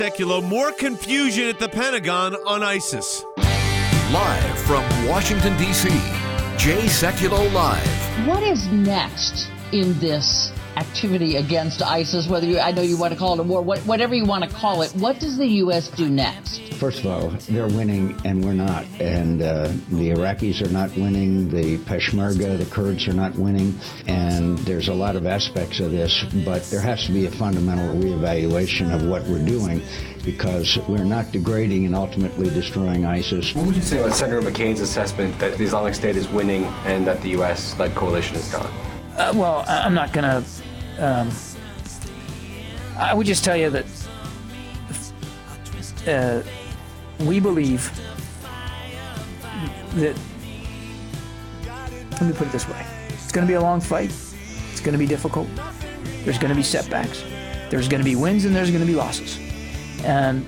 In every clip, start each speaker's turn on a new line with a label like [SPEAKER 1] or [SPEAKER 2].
[SPEAKER 1] Sekulow, more confusion at the Pentagon on ISIS.
[SPEAKER 2] Live from Washington, D.C., Jay Sekulow Live.
[SPEAKER 3] What is next in this activity against ISIS? I know you want to call it a war, whatever you want to call it, what does the U.S. do next?
[SPEAKER 4] First of all, they're winning and we're not. And the Iraqis are not winning. The Peshmerga, the Kurds are not winning. And there's a lot of aspects of this, but there has to be a fundamental reevaluation of what we're doing, because we're not degrading and ultimately destroying ISIS.
[SPEAKER 5] What would you say about Senator McCain's assessment that the Islamic State is winning and that the U.S.-led coalition is gone?
[SPEAKER 6] Well, I'm not going to... I would just tell you that we believe that... Let me put it this way. It's going to be a long fight. It's going to be difficult. There's going to be setbacks. There's going to be wins and there's going to be losses. And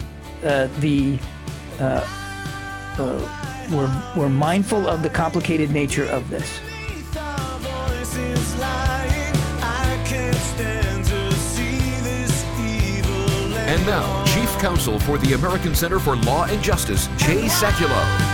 [SPEAKER 6] we're mindful of the complicated nature of this.
[SPEAKER 2] And now, Chief Counsel for the American Center for Law and Justice, Jay Sekulow.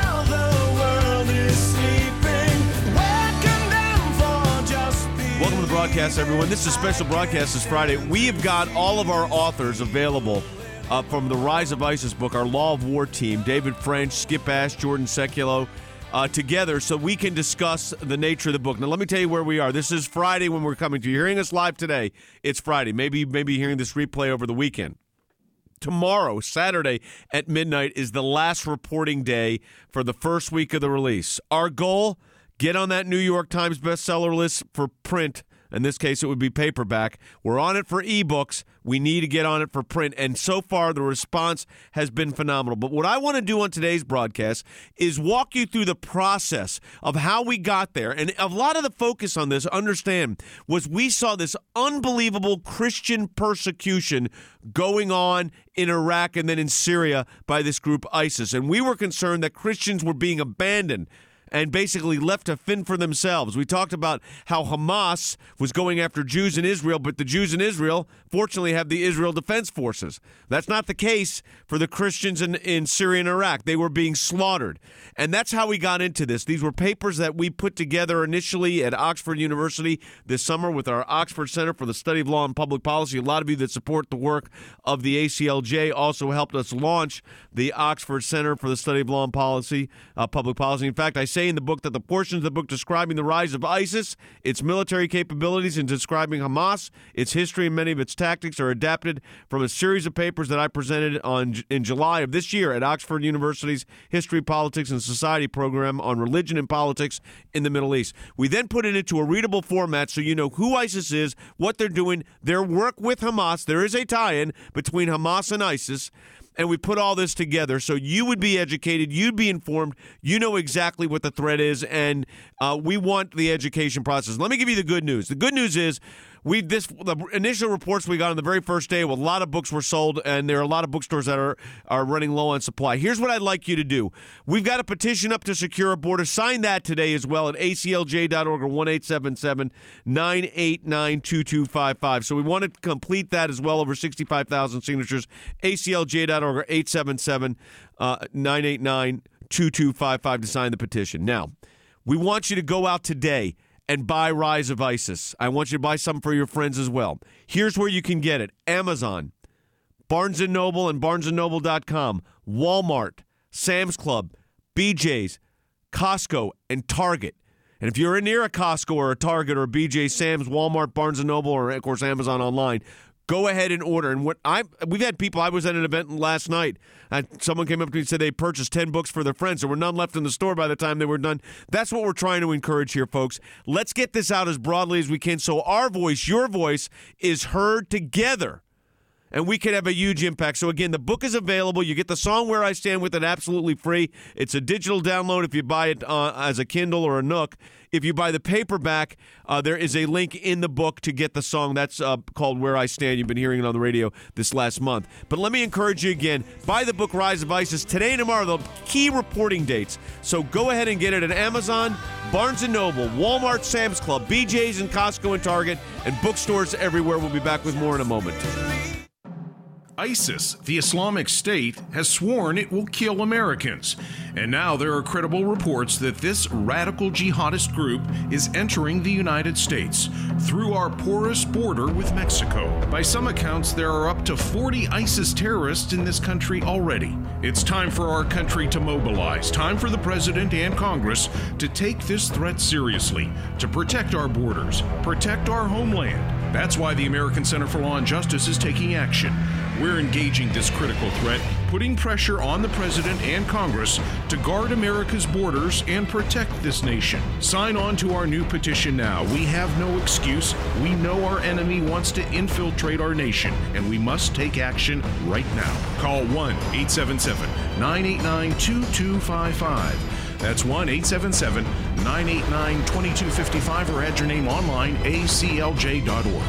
[SPEAKER 1] Welcome to the broadcast, everyone. This is a special broadcast this Friday. We have got all of our authors available from the Rise of ISIS book, our Law of War team, David French, Skip Ash, Jordan Sekulow, together so we can discuss the nature of the book. Now, let me tell you where we are. This is Friday when we're coming to you. You're hearing us live today. It's Friday. Maybe hearing this replay over the weekend. Tomorrow, Saturday at midnight, is the last reporting day for the first week of the release. Our goal, get on that New York Times bestseller list for print. In this case, it would be paperback. We're on it for ebooks. We need to get on it for print. And so far, the response has been phenomenal. But what I want to do on today's broadcast is walk you through the process of how we got there. And a lot of the focus on this, understand, was we saw this unbelievable Christian persecution going on in Iraq and then in Syria by this group ISIS. And we were concerned that Christians were being abandoned and basically left to fend for themselves. We talked about how Hamas was going after Jews in Israel, but the Jews in Israel, fortunately, have the Israel Defense Forces. That's not the case for the Christians in Syria and Iraq. They were being slaughtered. And that's how we got into this. These were papers that we put together initially at Oxford University this summer with our Oxford Center for the Study of Law and Public Policy. A lot of you that support the work of the ACLJ also helped us launch the Oxford Center for the Study of Law and Policy, Public Policy. In fact, I say in the book that the portions of the book describing the rise of ISIS, its military capabilities, and describing Hamas, its history, and many of its tactics are adapted from a series of papers that I presented in July of this year at Oxford University's History, Politics, and Society program on religion and politics in the Middle East. We then put it into a readable format so you know who ISIS is, what they're doing, their work with Hamas. There is a tie-in between Hamas and ISIS. And we put all this together so you would be educated, you'd be informed, you know exactly what the threat is, and we want the education process. Let me give you the good news. The good news is the initial reports we got on the very first day, well, a lot of books were sold, and there are a lot of bookstores that are running low on supply. Here's what I'd like you to do. We've got a petition up to secure a border. Sign that today as well at aclj.org or 1-877-989-2255. So we want to complete that as well, over 65,000 signatures. aclj.org or 877-989-2255 to sign the petition. Now, we want you to go out today and buy Rise of ISIS. I want you to buy some for your friends as well. Here's where you can get it. Amazon, Barnes & Noble and barnesandnoble.com, Walmart, Sam's Club, BJ's, Costco, and Target. And if you're near a Costco or a Target or a BJ, Sam's, Walmart, Barnes & Noble, or, of course, Amazon online, go ahead and order. And we've had people, I was at an event last night, and someone came up to me and said they purchased 10 books for their friends. There were none left in the store by the time they were done. That's what we're trying to encourage here, folks. Let's get this out as broadly as we can so our voice, your voice, is heard together. And we can have a huge impact. So, again, the book is available. You get the song Where I Stand with it absolutely free. It's a digital download if you buy it as a Kindle or a Nook. If you buy the paperback, there is a link in the book to get the song. That's called Where I Stand. You've been hearing it on the radio this last month. But let me encourage you again. Buy the book Rise of ISIS today and tomorrow, the key reporting dates. So go ahead and get it at Amazon, Barnes & Noble, Walmart, Sam's Club, BJ's, and Costco and Target, and bookstores everywhere. We'll be back with more in a moment.
[SPEAKER 7] ISIS, the Islamic State, has sworn it will kill Americans. And now there are credible reports that this radical jihadist group is entering the United States through our porous border with Mexico. By some accounts, there are up to 40 ISIS terrorists in this country already. It's time for our country to mobilize. Time for the President and Congress to take this threat seriously, to protect our borders, protect our homeland. That's why the American Center for Law and Justice is taking action. We're engaging this critical threat, putting pressure on the President and Congress to guard America's borders and protect this nation. Sign on to our new petition now. We have no excuse. We know our enemy wants to infiltrate our nation, and we must take action right now. Call 1-877-989-2255. That's 1-877-989-2255, or add your name online, aclj.org.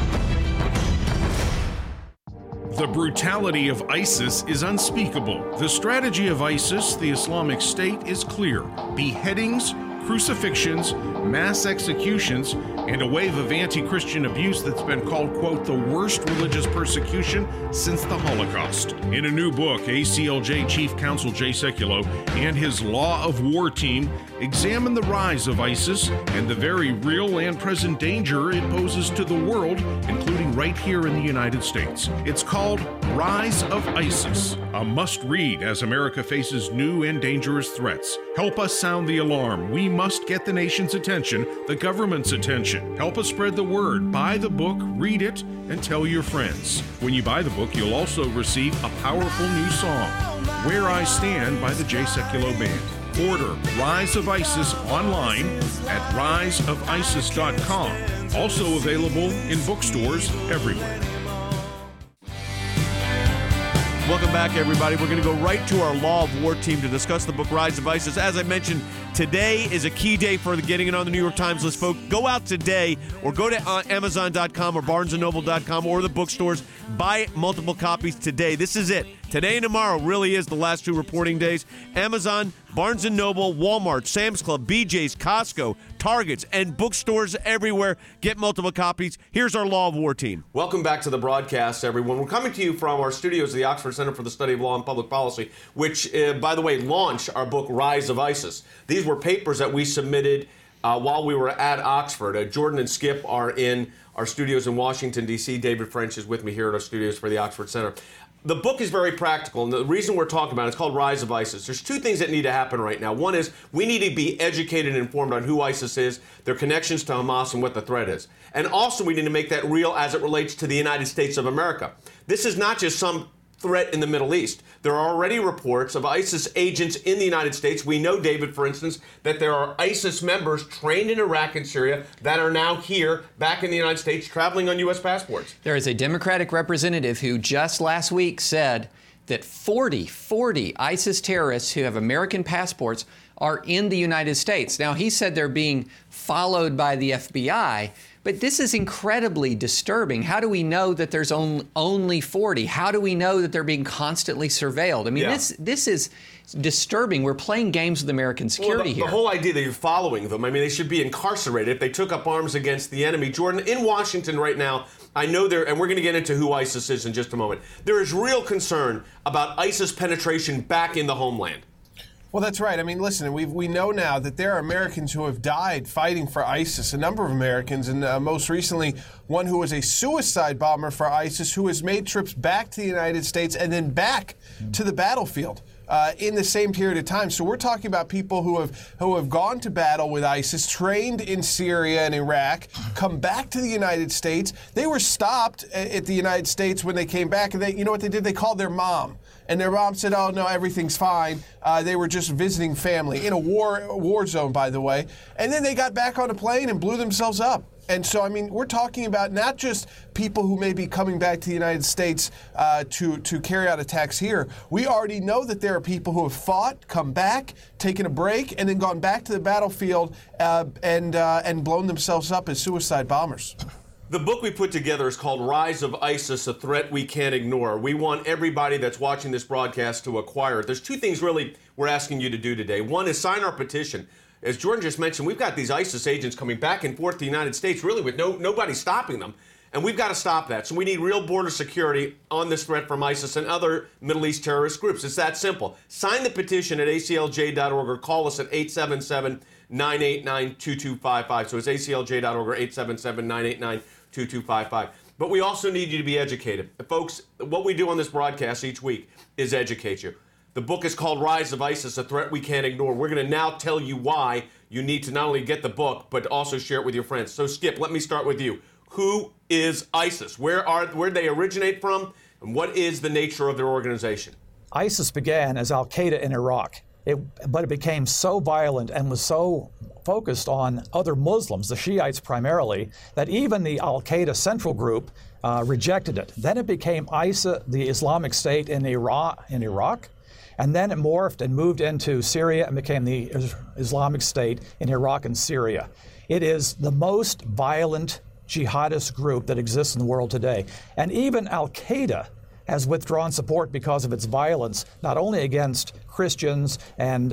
[SPEAKER 7] The brutality of ISIS is unspeakable. The strategy of ISIS, the Islamic State, is clear. Beheadings, crucifixions, mass executions, and a wave of anti-Christian abuse that's been called, quote, the worst religious persecution since the Holocaust. In a new book, ACLJ Chief Counsel Jay Sekulow and his Law of War team examine the rise of ISIS and the very real and present danger it poses to the world, including right here in the United States. It's called Rise of ISIS, a must-read as America faces new and dangerous threats. Help us sound the alarm. We must get the nation's attention, the government's attention. Help us spread the word. Buy the book, read it, and tell your friends. When you buy the book, you'll also receive a powerful new song, Where I Stand by the Jay Sekulow Band. Order Rise of ISIS online at riseofisis.com. Also available in bookstores everywhere.
[SPEAKER 1] Welcome back, everybody. We're going to go right to our Law of War team to discuss the book Rise of ISIS. As I mentioned, today is a key day for getting it on the New York Times list, folks. Go out today or go to Amazon.com or BarnesandNoble.com or the bookstores. Buy multiple copies today. This is it. Today and tomorrow really is the last two reporting days. Amazon, Barnes & Noble, Walmart, Sam's Club, BJ's, Costco, Targets, and bookstores everywhere. Get multiple copies. Here's our Law of War team. Welcome back to the broadcast, everyone. We're coming to you from our studios at the Oxford Center for the Study of Law and Public Policy, which, by the way, launched our book, Rise of ISIS. These were papers that we submitted while we were at Oxford. Jordan and Skip are in our studios in Washington, D.C. David French is with me here at our studios for the Oxford Center. The book is very practical, and the reason we're talking about it is called Rise of ISIS. There's two things that need to happen right now. One is we need to be educated and informed on who ISIS is, their connections to Hamas, and what the threat is. And also we need to make that real as it relates to the United States of America. This is not just some threat in the Middle East. There are already reports of ISIS agents in the United States. We know, David, for instance, that there are ISIS members trained in Iraq and Syria that are now here, back in the United States, traveling on U.S. passports.
[SPEAKER 8] There is a Democratic representative who just last week said that 40 ISIS terrorists who have American passports are in the United States. Now, he said they're being followed by the FBI, but this is incredibly disturbing. How do we know that there's only 40? How do we know that they're being constantly surveilled? I mean, this is disturbing. We're playing games with American security here.
[SPEAKER 1] The whole idea that you're following them, I mean, they should be incarcerated if they took up arms against the enemy. Jordan, in Washington right now, I know there, and we're going to get into who ISIS is in just a moment, there is real concern about ISIS penetration back in the homeland.
[SPEAKER 9] Well, that's right. I mean, listen, we know now that there are Americans who have died fighting for ISIS, a number of Americans, and most recently one who was a suicide bomber for ISIS who has made trips back to the United States and then back to the battlefield in the same period of time. So we're talking about people who have gone to battle with ISIS, trained in Syria and Iraq, come back to the United States. They were stopped at the United States when they came back, and you know what they did? They called their mom. And their mom said, oh, no, everything's fine. They were just visiting family in a war zone, by the way. And then they got back on a plane and blew themselves up. And so, I mean, we're talking about not just people who may be coming back to the United States to carry out attacks here. We already know that there are people who have fought, come back, taken a break, and then gone back to the battlefield and blown themselves up as suicide bombers.
[SPEAKER 1] The book we put together is called Rise of ISIS, a Threat We Can't Ignore. We want everybody that's watching this broadcast to acquire it. There's two things really we're asking you to do today. One is sign our petition. As Jordan just mentioned, we've got these ISIS agents coming back and forth to the United States, really with nobody stopping them. And we've got to stop that. So we need real border security on this threat from ISIS and other Middle East terrorist groups. It's that simple. Sign the petition at aclj.org or call us at 877-989-2255. So it's aclj.org or 877-989-2255. But we also need you to be educated. Folks, what we do on this broadcast each week is educate you. The book is called Rise of ISIS, A Threat We Can't Ignore. We're going to now tell you why you need to not only get the book, but also share it with your friends. So, Skip, let me start with you. Who is ISIS? Where they originate from? And what is the nature of their organization?
[SPEAKER 10] ISIS began as Al-Qaeda in Iraq, but it became so violent and was so focused on other Muslims, the Shiites primarily, that even the Al-Qaeda Central Group rejected it. Then it became ISIS, the Islamic State in Iraq, and then it morphed and moved into Syria and became the Islamic State in Iraq and Syria. It is the most violent jihadist group that exists in the world today. And even Al-Qaeda has withdrawn support because of its violence, not only against Christians and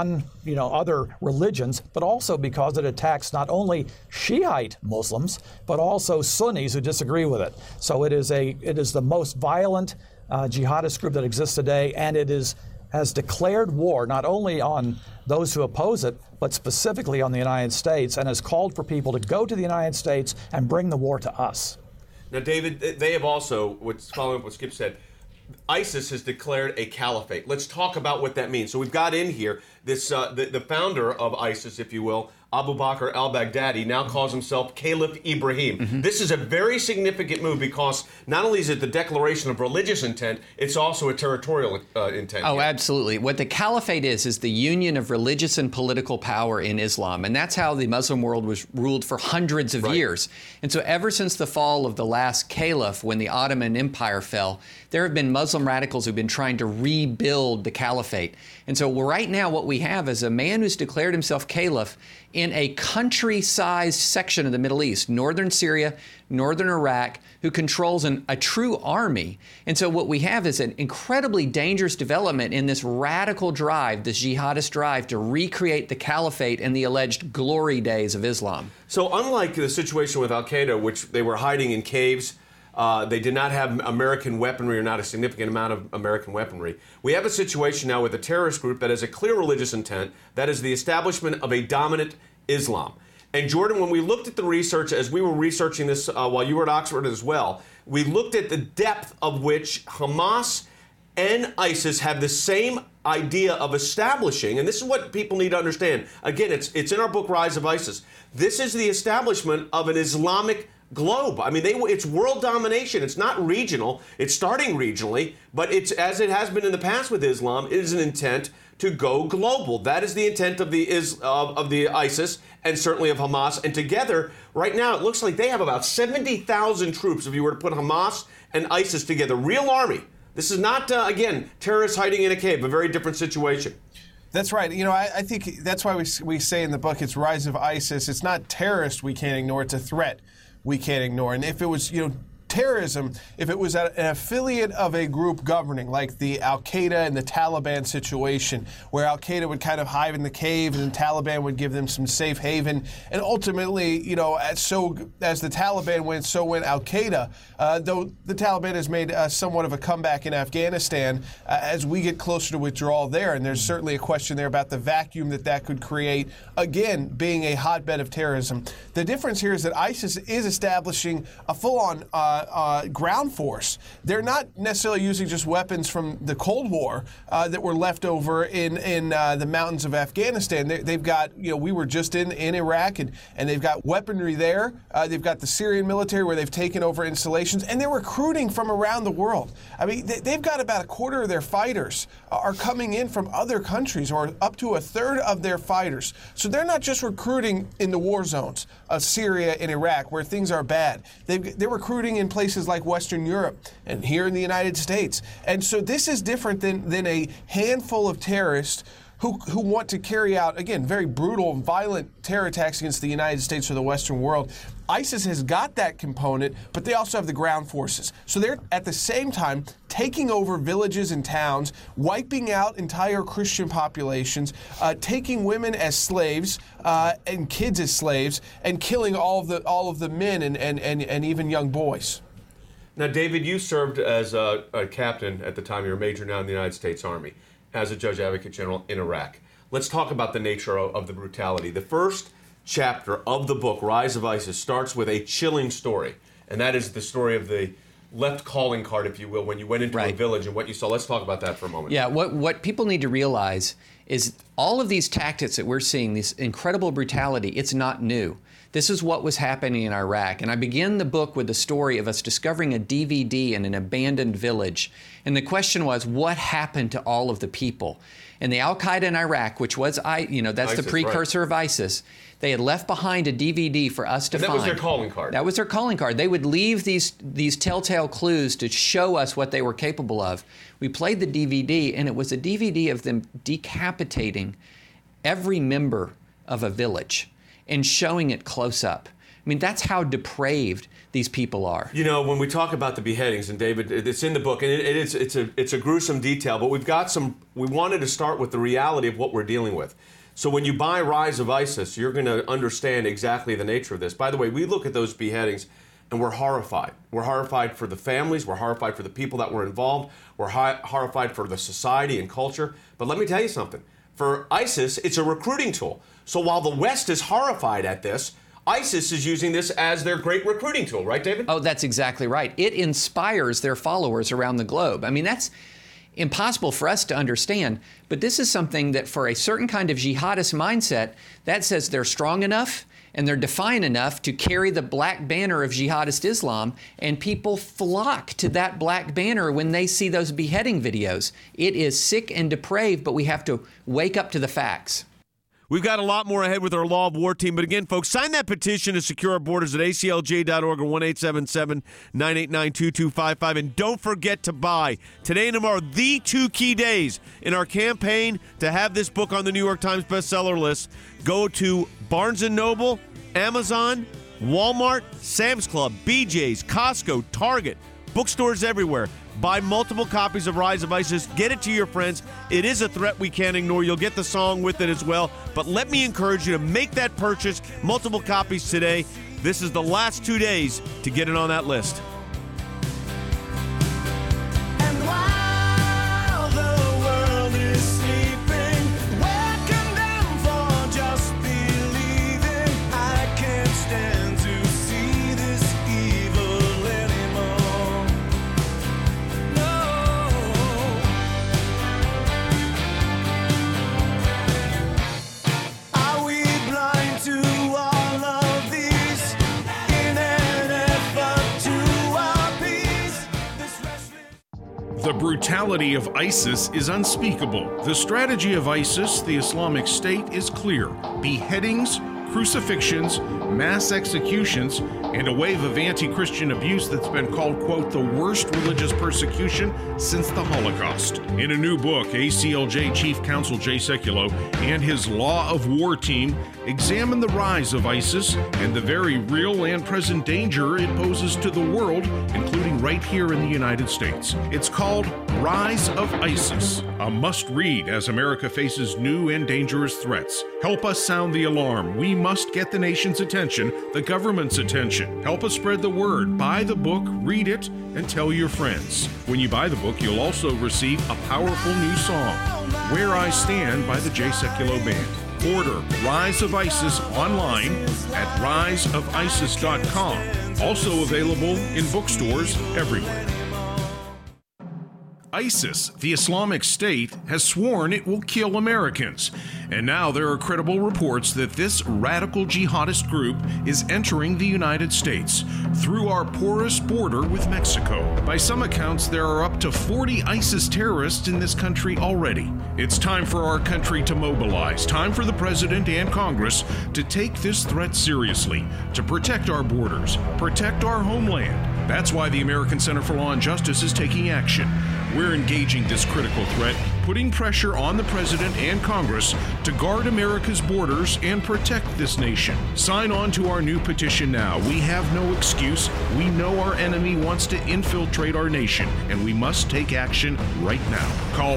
[SPEAKER 10] other religions, but also because it attacks not only Shiite Muslims, but also Sunnis who disagree with it. So it is the most violent jihadist group that exists today, and it has declared war not only on those who oppose it, but specifically on the United States, and has called for people to go to the United States and bring the war to us.
[SPEAKER 1] Now, David, they have also, following up what Skip said, ISIS has declared a caliphate. Let's talk about what that means. So we've got in here this the founder of ISIS, if you will, Abu Bakr al-Baghdadi, now calls himself Caliph Ibrahim. Mm-hmm. This is a very significant move because not only is it the declaration of religious intent, it's also a territorial intent.
[SPEAKER 8] Oh, absolutely. What the caliphate is the union of religious and political power in Islam. And that's how the Muslim world was ruled for hundreds of years. And so ever since the fall of the last caliph, when the Ottoman Empire fell, there have been Muslim radicals who've been trying to rebuild the caliphate. And so right now what we have is a man who's declared himself caliph in a country-sized section of the Middle East, northern Syria, northern Iraq, who controls a true army. And so what we have is an incredibly dangerous development in this radical drive, this jihadist drive to recreate the caliphate and the alleged glory days of Islam.
[SPEAKER 1] So unlike the situation with Al-Qaeda, which they were hiding in caves, they did not have American weaponry or not a significant amount of American weaponry. We have a situation now with a terrorist group that has a clear religious intent, that is the establishment of a dominant Islam. And Jordan, when we looked at the research, as we were researching this while you were at Oxford as well, we looked at the depth of which Hamas and ISIS have the same idea of establishing, and this is what people need to understand. Again, it's in our book, Rise of ISIS. This is the establishment of an Islamic globe. I mean, it's world domination. It's not regional. It's starting regionally, but it's, as it has been in the past with Islam, it is an intent to go global. That is the intent of the ISIS and certainly of Hamas. And together, right now, it looks like they have about 70,000 troops. If you were to put Hamas and ISIS together, real army. This is not, again, terrorists hiding in a cave. A very different situation.
[SPEAKER 9] That's right. You know, I think that's why we say in the book it's Rise of ISIS. It's not terrorists we can't ignore. It's a threat we can't ignore. And if it was, terrorism, if it was an affiliate of a group governing, like the Al-Qaeda and the Taliban situation, where Al-Qaeda would kind of hide in the cave and the Taliban would give them some safe haven, and ultimately, as the Taliban went, so went Al-Qaeda, though the Taliban has made somewhat of a comeback in Afghanistan as we get closer to withdrawal there, and there's certainly a question there about the vacuum that could create, again, being a hotbed of terrorism. The difference here is that ISIS is establishing a full-on ground force. They're not necessarily using just weapons from the Cold War that were left over in the mountains of Afghanistan. They've got, we were just in Iraq, and they've got weaponry there. They've got the Syrian military where they've taken over installations, and they're recruiting from around the world. I mean, they've got about a quarter of their fighters are coming in from other countries, or up to a third of their fighters. So they're not just recruiting in the war zones of Syria and Iraq where things are bad. They're recruiting in places like Western Europe and here in the United States. And so this is different than a handful of terrorists who want to carry out, again, very brutal and violent terror attacks against the United States or the Western world. ISIS has got that component, but they also have the ground forces. So they're, at the same time, taking over villages and towns, wiping out entire Christian populations, taking women as slaves and kids as slaves, and killing all of the men and even young boys.
[SPEAKER 1] Now, David, you served as a captain at the time. You're a major now in the United States Army, as a Judge Advocate General in Iraq. Let's talk about the nature of the brutality. The first chapter of the book, Rise of ISIS, starts with a chilling story, and that is the story of the left calling card, if you will, when you went into a village and what you saw. Let's talk about that for a moment.
[SPEAKER 8] Yeah, what people need to realize is all of these tactics that we're seeing, this incredible brutality, it's not new. This is what was happening in Iraq. And I begin the book with the story of us discovering a DVD in an abandoned village. And the question was, what happened to all of the people? And the Al-Qaeda in Iraq, which was, that's ISIS, the precursor of ISIS, they had left behind a DVD for us to find.
[SPEAKER 1] That was their calling card.
[SPEAKER 8] That was their calling card. They would leave these telltale clues to show us what they were capable of. We played the DVD, and it was a DVD of them decapitating every member of a village and showing it close up. I mean, that's how depraved these people are.
[SPEAKER 1] You know, when we talk about the beheadings, and David, it's in the book, and it's a gruesome detail, but we wanted to start with the reality of what we're dealing with. So when you buy Rise of ISIS, you're going to understand exactly the nature of this. By the way, we look at those beheadings and we're horrified. We're horrified for the families. We're horrified for the people that were involved. We're horrified for the society and culture. But let me tell you something. For ISIS, it's a recruiting tool. So while the West is horrified at this, ISIS is using this as their great recruiting tool, right, David?
[SPEAKER 8] Oh, that's exactly right. It inspires their followers around the globe. I mean, that's impossible for us to understand, but this is something that for a certain kind of jihadist mindset, that says they're strong enough and they're defiant enough to carry the black banner of jihadist Islam, and people flock to that black banner when they see those beheading videos. It is sick and depraved, but we have to wake up to the facts.
[SPEAKER 1] We've got a lot more ahead with our Law of War team. But again, folks, sign that petition to secure our borders at aclj.org or 1-877-989-2255. And don't forget to buy today and tomorrow, the 2 key days in our campaign to have this book on the New York Times bestseller list. Go to Barnes & Noble, Amazon, Walmart, Sam's Club, BJ's, Costco, Target, bookstores everywhere. Buy multiple copies of Rise of ISIS. Get it to your friends. It is a threat we can't ignore. You'll get the song with it as well. But let me encourage you to make that purchase, multiple copies today. This is the last 2 days to get it on that list.
[SPEAKER 11] And while the world is sleeping, we're condemned for just believing. I can't stand to see this evil anymore. Are we blind to all of these in an effort to appease this restless?
[SPEAKER 7] The brutality of ISIS is unspeakable. The strategy of ISIS, the Islamic State, is clear. Beheadings, crucifixions, mass executions, and a wave of anti-Christian abuse that's been called, quote, the worst religious persecution since the Holocaust. In a new book, ACLJ Chief Counsel Jay Sekulow and his Law of War team examine the rise of ISIS and the very real and present danger it poses to the world, including right here in the United States. It's called Rise of ISIS, a must-read as America faces new and dangerous threats. Help us sound the alarm. We must get the nation's attention, the government's attention. Help us spread the word. Buy the book, read it, and tell your friends. When you buy the book, you'll also receive a powerful new song, Where I Stand by the Jay Sekulow Band. Order Rise of ISIS online at riseofisis.com. Also available in bookstores everywhere. ISIS, the Islamic State, has sworn it will kill Americans. And now there are credible reports that this radical jihadist group is entering the United States through our porous border with Mexico. By some accounts, there are up to 40 ISIS terrorists in this country already. It's time for our country to mobilize. Time for the President and Congress to take this threat seriously, to protect our borders, protect our homeland. That's why the American Center for Law and Justice is taking action. We're engaging this critical threat, putting pressure on the President and Congress to guard America's borders and protect this nation. Sign on to our new petition now. We have no excuse. We know our enemy wants to infiltrate our nation, and we must take action right now. Call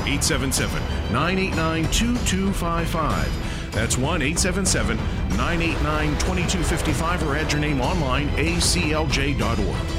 [SPEAKER 7] 1-877-989-2255. That's 1-877-989-2255, or add your name online, aclj.org.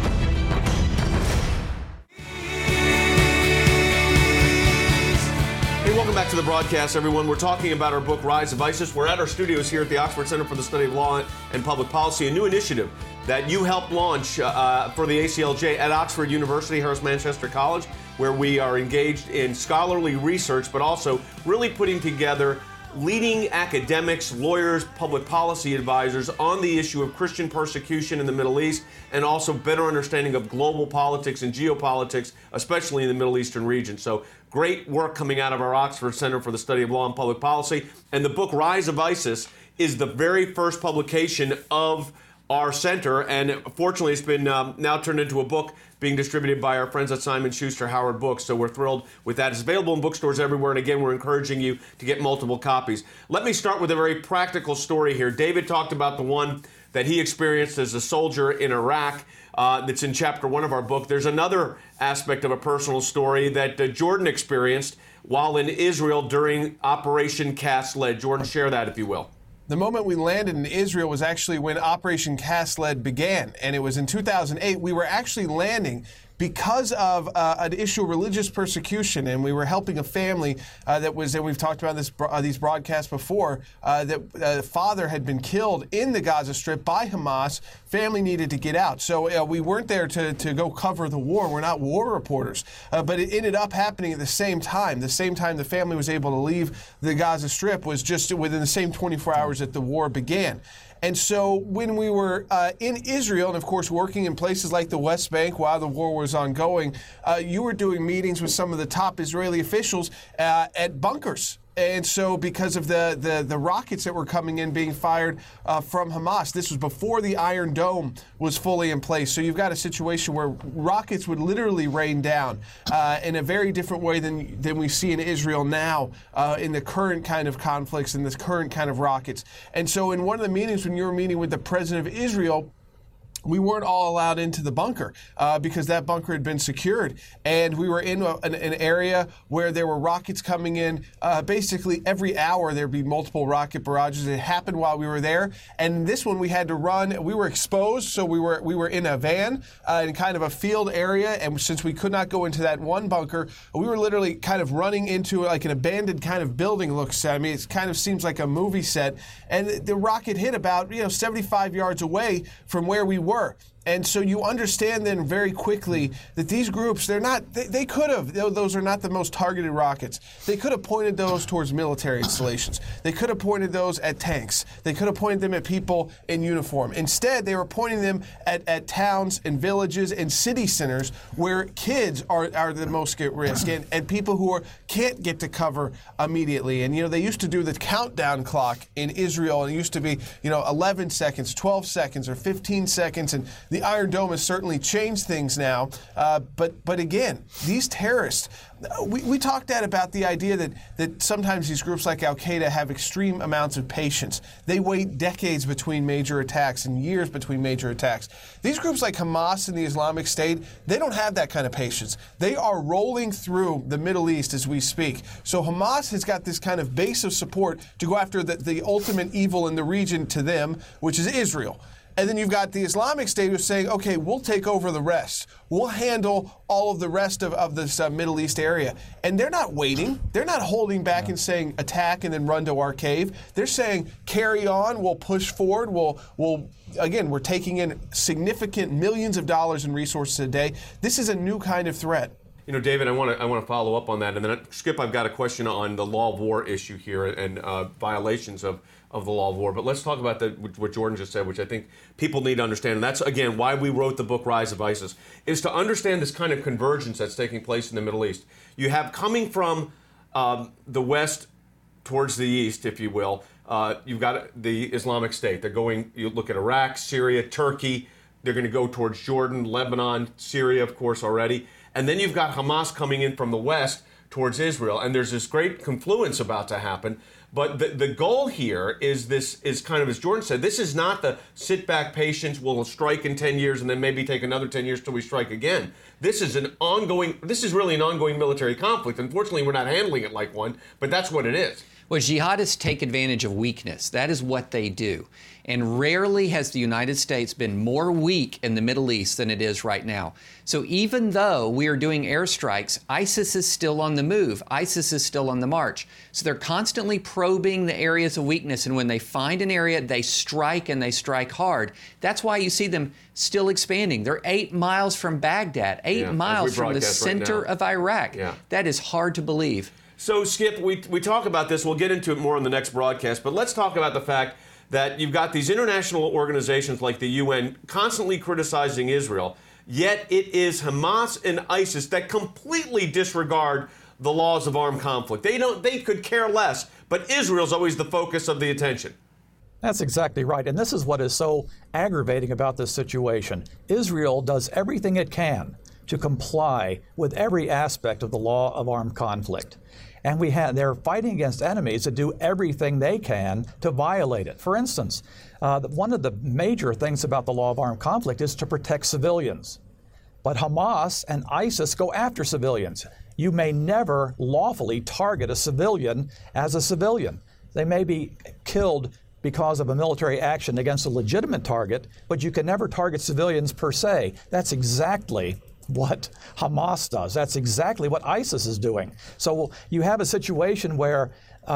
[SPEAKER 1] Welcome back to the broadcast, everyone. We're talking about our book, Rise of ISIS. We're at our studios here at the Oxford Center for the Study of Law and Public Policy, a new initiative that you helped launch for the ACLJ at Oxford University, Harris Manchester College, where we are engaged in scholarly research, but also really putting together leading academics, lawyers, public policy advisors on the issue of Christian persecution in the Middle East, and also better understanding of global politics and geopolitics, especially in the Middle Eastern region. So great work coming out of our Oxford Center for the Study of Law and Public Policy. And the book Rise of ISIS is the very first publication of our center, and fortunately it's been now turned into a book being distributed by our friends at Simon Schuster Howard Books, so we're thrilled with that. It's available in bookstores everywhere, and again, we're encouraging you to get multiple copies. Let me start with a very practical story here. David talked about the one that he experienced as a soldier in Iraq. That's in chapter 1 of our book. There's another aspect of a personal story that Jordan experienced while in Israel during Operation Cast Lead. Jordan, share that if you will.
[SPEAKER 9] The moment we landed in Israel was actually when Operation Cast Lead began, and it was in 2008. We were actually landing because of an issue of religious persecution, and we were helping a family that we've talked about these broadcasts before, that father had been killed in the Gaza Strip by Hamas. Family needed to get out. So we weren't there to go cover the war. We're not war reporters. But it ended up happening at the same time. The same time the family was able to leave the Gaza Strip was just within the same 24 hours that the war began. And so when we were in Israel, and of course working in places like the West Bank while the war was ongoing, you were doing meetings with some of the top Israeli officials at bunkers. And so because of the rockets that were coming in being fired from Hamas, this was before the Iron Dome was fully in place. So you've got a situation where rockets would literally rain down in a very different way than we see in Israel now in the current kind of conflicts and this current kind of rockets. And so in one of the meetings when you were meeting with the president of Israel, we weren't all allowed into the bunker because that bunker had been secured. And we were in an area where there were rockets coming in. Basically, every hour there'd be multiple rocket barrages. It happened while we were there. And this one we had to run. We were exposed, so we were in a van in kind of a field area. And since we could not go into that one bunker, we were literally kind of running into like an abandoned kind of building looks. I mean, it kind of seems like a movie set. And the rocket hit about 75 yards away from where we were. And so you understand then very quickly that these groups, they could have, those are not the most targeted rockets. They could have pointed those towards military installations. They could have pointed those at tanks. They could have pointed them at people in uniform. Instead, they were pointing them at towns and villages and city centers where kids are the most at risk and people who can't get to cover immediately. And, they used to do the countdown clock in Israel, and it used to be, 11 seconds, 12 seconds, or 15 seconds. And the Iron Dome has certainly changed things now. But again, these terrorists, we talked about the idea that sometimes these groups like Al-Qaeda have extreme amounts of patience. They wait decades between major attacks and years between major attacks. These groups like Hamas and the Islamic State, they don't have that kind of patience. They are rolling through the Middle East as we speak. So Hamas has got this kind of base of support to go after the ultimate evil in the region to them, which is Israel. And then you've got the Islamic State who's saying, okay, we'll take over the rest. We'll handle all of the rest of this Middle East area. And they're not waiting. They're not holding back and saying attack and then run to our cave. They're saying carry on. We'll push forward. We're taking in significant millions of dollars in resources a day. This is a new kind of threat.
[SPEAKER 1] David, I want to follow up on that. And then, Skip, I've got a question on the law of war issue here and violations of the law of war. But let's talk about what Jordan just said, which I think people need to understand. And that's, again, why we wrote the book Rise of ISIS, is to understand this kind of convergence that's taking place in the Middle East. You have coming from the west towards the east, if you will, you've got the Islamic State. You look at Iraq, Syria, Turkey. They're going to go towards Jordan, Lebanon, Syria, of course, already. and then you've got Hamas coming in from the west towards Israel, and there's this great confluence about to happen. But the goal here is kind of, as Jordan said, this is not the sit back patience, we'll strike in 10 years and then maybe take another 10 years till we strike again. This is really an ongoing military conflict. Unfortunately, we're not handling it like one, but that's what it is.
[SPEAKER 8] Well, jihadists take advantage of weakness. That is what they do. And rarely has the United States been more weak in the Middle East than it is right now. So even though we are doing airstrikes, ISIS is still on the move. ISIS is still on the march. So they're constantly probing the areas of weakness. And when they find an area, they strike, and they strike hard. That's why you see them still expanding. They're 8 miles from Baghdad, 8 miles from the center of Iraq.
[SPEAKER 1] Yeah.
[SPEAKER 8] That is hard to believe.
[SPEAKER 1] So, Skip, we talk about this. We'll get into it more on the next broadcast. But let's talk about the fact that you've got these international organizations like the UN constantly criticizing Israel, yet it is Hamas and ISIS that completely disregard the laws of armed conflict. They could care less, but Israel's always the focus of the attention.
[SPEAKER 10] That's exactly right. And this is what is so aggravating about this situation. Israel does everything it can to comply with every aspect of the law of armed conflict. And they're fighting against enemies that do everything they can to violate it. For instance, one of the major things about the law of armed conflict is to protect civilians. But Hamas and ISIS go after civilians. You may never lawfully target a civilian as a civilian. They may be killed because of a military action against a legitimate target, but you can never target civilians per se. That's exactly what Hamas does. That's exactly what ISIS is doing. So you have a situation where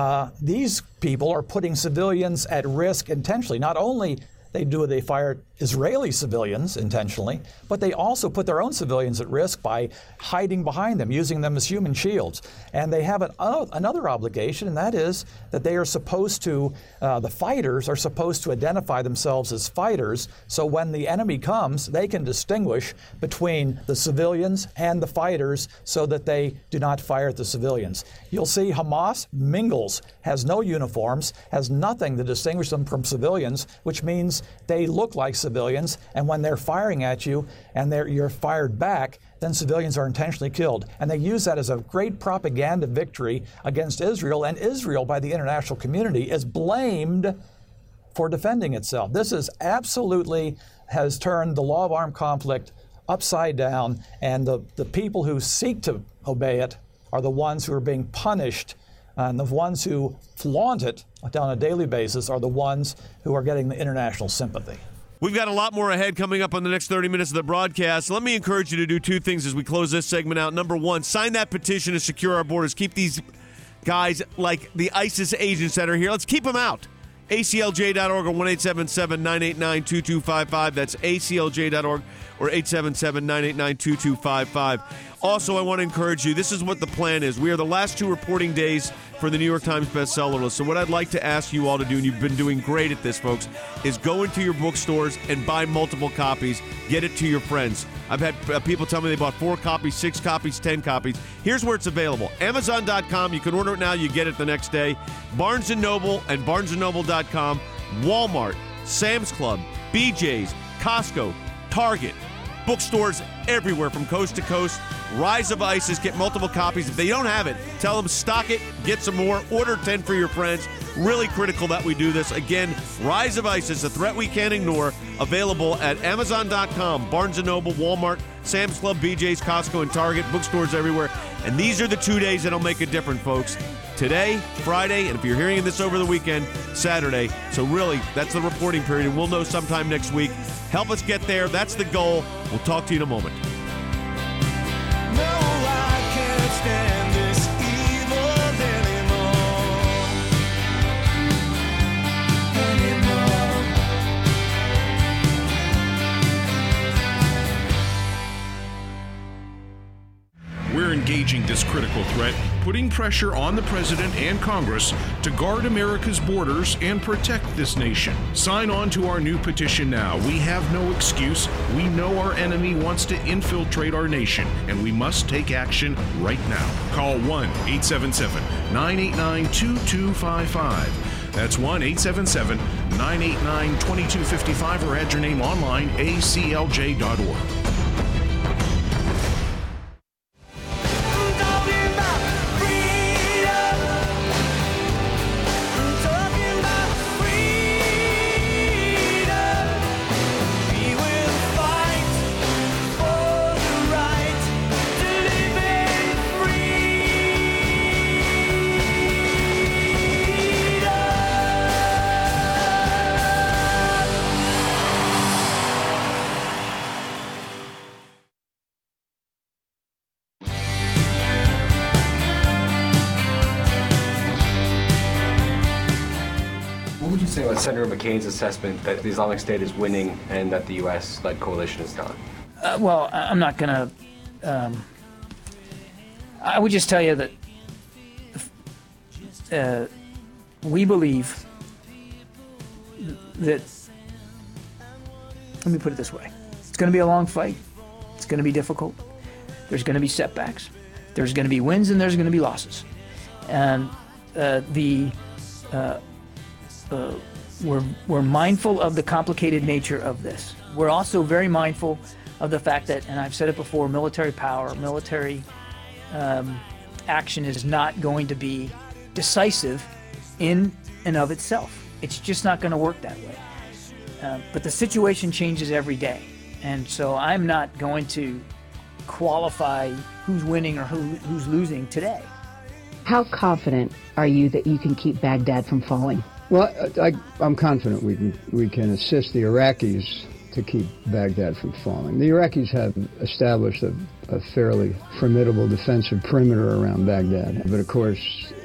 [SPEAKER 10] these people are putting civilians at risk intentionally. Not only they fire Israeli civilians intentionally, but they also put their own civilians at risk by hiding behind them, using them as human shields. And they have another obligation, and that is that they are supposed to, the fighters are supposed to identify themselves as fighters, so when the enemy comes, they can distinguish between the civilians and the fighters so that they do not fire at the civilians. You'll see Hamas mingles, has no uniforms, has nothing to distinguish them from civilians, which means they look like civilians, and when they're firing at you and you're fired back, then civilians are intentionally killed. And they use that as a great propaganda victory against Israel, and Israel, by the international community, is blamed for defending itself. This is absolutely has turned the law of armed conflict upside down, and the people who seek to obey it are the ones who are being punished, and the ones who flaunt it on a daily basis are the ones who are getting the international sympathy.
[SPEAKER 1] We've got a lot more ahead coming up on the next 30 minutes of the broadcast. Let me encourage you to do two things as we close this segment out. Number one, sign that petition to secure our borders. Keep these guys like the ISIS agents that are here. Let's keep them out. ACLJ.org or 1-877-989-2255. That's ACLJ.org or 877-989-2255. Also, I want to encourage you, this is what the plan is. We are the last 2 reporting days for the New York Times bestseller list. So what I'd like to ask you all to do, and you've been doing great at this, folks, is go into your bookstores and buy multiple copies. Get it to your friends. I've had people tell me they bought 4 copies, 6 copies, 10 copies. Here's where it's available. Amazon.com. You can order it now. You get it the next day. Barnes & Noble and BarnesandNoble.com. Walmart, Sam's Club, BJ's, Costco, Target, bookstores everywhere from coast to coast. Rise of ISIS. Get multiple copies. If they don't have it, tell them stock it, get some more, order 10 for your friends. Really critical that we do this. Again, Rise of ISIS, a threat we can't ignore. Available at Amazon.com, Barnes & Noble, Walmart, Sam's Club, BJ's, Costco, and Target. Bookstores everywhere. And these are the 2 days that'll make a difference, folks. Today, Friday, and if you're hearing this over the weekend, Saturday. So really, that's the reporting period, and we'll know sometime next week. Help us get there. That's the goal. We'll talk to you in a moment.
[SPEAKER 11] No, I can't stand this evil
[SPEAKER 7] We're engaging this critical threat, putting pressure on the President and Congress to guard America's borders and protect this nation. Sign on to our new petition now. We have no excuse. We know our enemy wants to infiltrate our nation, and we must take action right now. Call 1-877-989-2255. That's 1-877-989-2255, or add your name online, aclj.org.
[SPEAKER 5] Senator McCain's assessment that the Islamic State is winning and that the U.S.-led coalition is gone?
[SPEAKER 6] Well, I'm not going to. I would just tell you that we believe that. Let me put it this way: it's going to be a long fight. It's going to be difficult. There's going to be setbacks. There's going to be wins and there's going to be losses. And we're mindful of the complicated nature of this. We're also very mindful of the fact that, and I've said it before, military power, military action is not going to be decisive in and of itself. It's just not going to work that way. But the situation changes every day. And so I'm not going to qualify who's winning or who's losing today.
[SPEAKER 12] How confident are you that you can keep Baghdad from falling?
[SPEAKER 13] Well, I'm confident we can assist the Iraqis to keep Baghdad from falling. The Iraqis have established a fairly formidable defensive perimeter around Baghdad. But of course,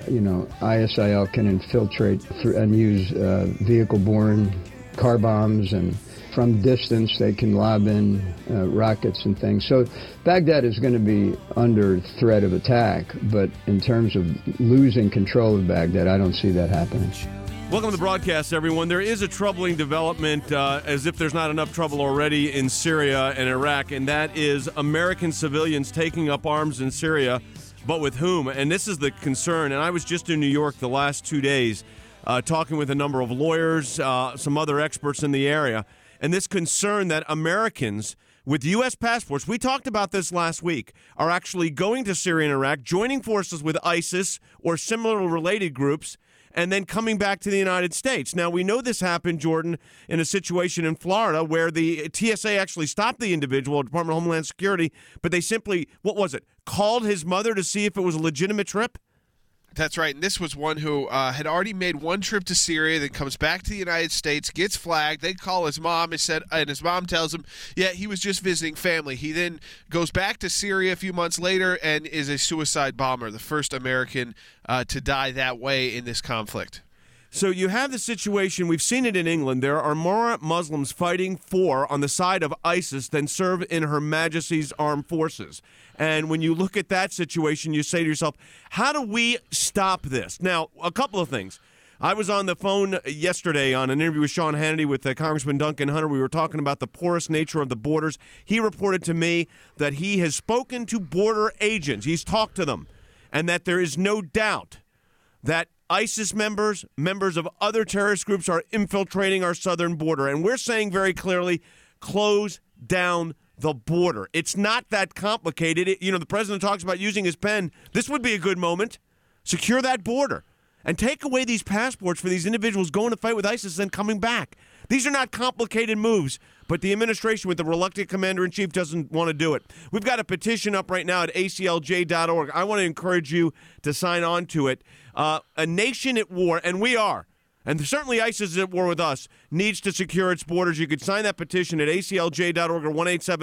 [SPEAKER 13] ISIL can infiltrate and use vehicle-borne car bombs, and from distance they can lob in rockets and things. So Baghdad is going to be under threat of attack, but in terms of losing control of Baghdad, I don't see that happening.
[SPEAKER 1] Welcome to the broadcast, everyone. There is a troubling development, as if there's not enough trouble already in Syria and Iraq, and that is American civilians taking up arms in Syria, but with whom? And this is the concern, and I was just in New York the last 2 days talking with a number of lawyers, some other experts in the area, and this concern that Americans with U.S. passports, we talked about this last week, are actually going to Syria and Iraq, joining forces with ISIS or similar related groups, and then coming back to the United States. Now, we know this happened, Jordan, in a situation in Florida where the TSA actually stopped the individual, Department of Homeland Security, but they simply, called his mother to see if it was a legitimate trip?
[SPEAKER 9] That's right, and this was one who had already made one trip to Syria, then comes back to the United States, gets flagged. They call his mom and his mom tells him, yeah, he was just visiting family. He then goes back to Syria a few months later and is a suicide bomber, the first American to die that way in this conflict.
[SPEAKER 1] So you have the situation, we've seen it in England, there are more Muslims fighting on the side of ISIS than serve in Her Majesty's Armed Forces. And when you look at that situation, you say to yourself, how do we stop this? Now, a couple of things. I was on the phone yesterday on an interview with Sean Hannity with Congressman Duncan Hunter. We were talking about the porous nature of the borders. He reported to me that he has spoken to border agents. He's talked to them. And that there is no doubt that ISIS members of other terrorist groups are infiltrating our southern border. And we're saying very clearly, close down the border. It's not that complicated. The president talks about using his pen. This would be a good moment. Secure that border and take away these passports for these individuals going to fight with ISIS and coming back. These are not complicated moves, but the administration with the reluctant commander-in-chief doesn't want to do it. We've got a petition up right now at aclj.org. I want to encourage you to sign on to it. A nation at war, and we are, and certainly ISIS is at war with us, needs to secure its borders. You could sign that petition at aclj.org or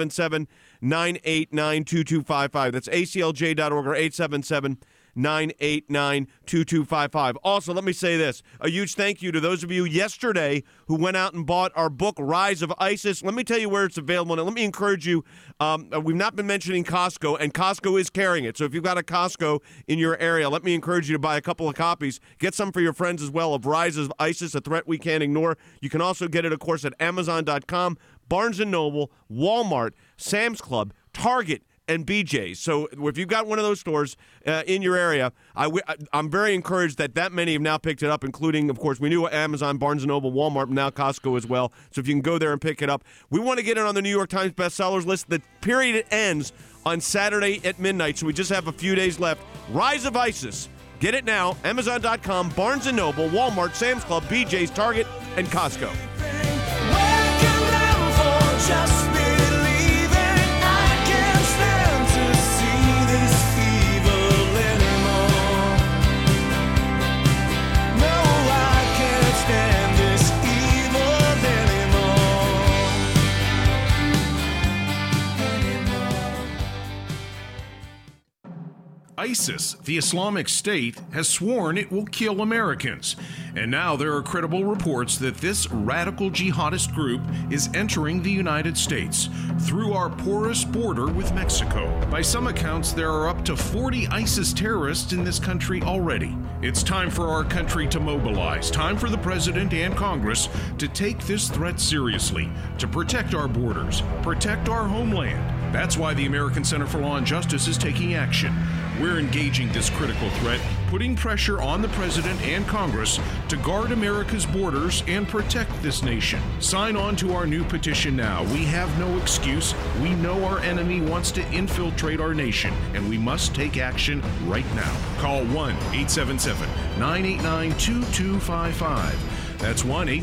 [SPEAKER 1] 1-877-989-2255. That's aclj.org or 877-989-2255. Also, let me say this. A huge thank you to those of you yesterday who went out and bought our book, Rise of ISIS. Let me tell you where it's available. And let me encourage you, we've not been mentioning Costco, and Costco is carrying it. So if you've got a Costco in your area, let me encourage you to buy a couple of copies. Get some for your friends as well of Rise of ISIS, a threat we can't ignore. You can also get it, of course, at Amazon.com, Barnes & Noble, Walmart, Sam's Club, Target, and BJ's. So if you've got one of those stores in your area, I'm very encouraged that many have now picked it up, including, of course, we knew Amazon, Barnes & Noble, Walmart, and now Costco as well. So if you can go there and pick it up. We want to get it on the New York Times bestsellers list. The period ends on Saturday at midnight, so we just have a few days left. Rise of ISIS. Get it now. Amazon.com, Barnes & Noble, Walmart, Sam's Club, BJ's, Target, and Costco.
[SPEAKER 11] Just believing I can't stand to see this evil anymore. No, I can't stand this evil anymore.
[SPEAKER 7] ISIS, the Islamic State, has sworn it will kill Americans. And now there are credible reports that this radical jihadist group is entering the United States through our porous border with Mexico. By some accounts, there are up to 40 ISIS terrorists in this country already. It's time for our country to mobilize. Time for the President and Congress to take this threat seriously, to protect our borders, protect our homeland. That's why the American Center for Law and Justice is taking action. We're engaging this critical threat, putting pressure on the President and Congress to guard America's borders and protect this nation. Sign on to our new petition now. We have no excuse. We know our enemy wants to infiltrate our nation, and we must take action right now. Call 1-877-989-2255. That's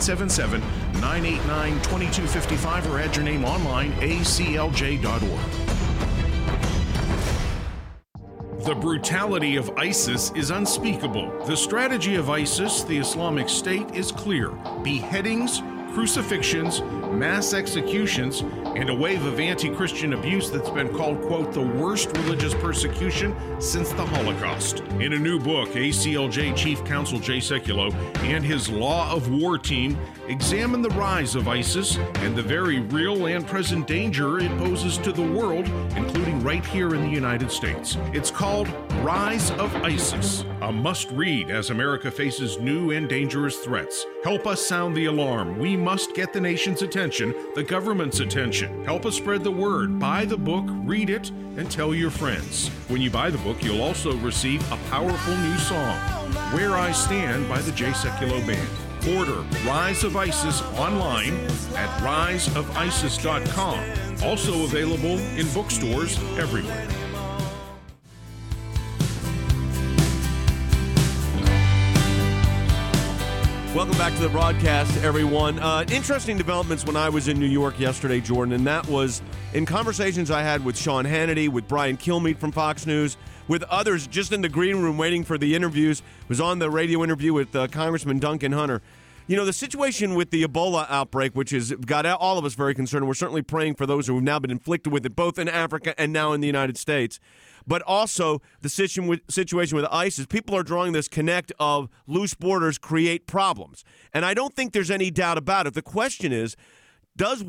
[SPEAKER 7] 1-877-989-2255, or add your name online, aclj.org. The brutality of ISIS is unspeakable. The strategy of ISIS, the Islamic State, is clear. Beheadings, crucifixions, mass executions, and a wave of anti-Christian abuse that's been called, quote, the worst religious persecution since the Holocaust. In a new book, ACLJ Chief Counsel Jay Sekulow and his Law of War team examine the rise of ISIS and the very real and present danger it poses to the world, including right here in the United States. It's called Rise of ISIS, a must-read as America faces new and dangerous threats. Help us sound the alarm. We must get the nation's attention, the government's attention. Help us spread the word. Buy the book, read it, and tell your friends. When you buy the book, you'll also receive a powerful new song, Where I Stand by the Jay Sekulow Band. Order Rise of ISIS online at riseofisis.com. Also available in bookstores everywhere.
[SPEAKER 1] Welcome back to the broadcast, everyone. Interesting developments when I was in New York yesterday, Jordan, and that was in conversations I had with Sean Hannity, with Brian Kilmeade from Fox News, with others just in the green room waiting for the interviews. Was on the radio interview with Congressman Duncan Hunter. You know, the situation with the Ebola outbreak, which has got all of us very concerned, and we're certainly praying for those who have now been inflicted with it, both in Africa and now in the United States. But also the situation with ISIS. People are drawing this connect of loose borders create problems. And I don't think there's any doubt about it. The question is, does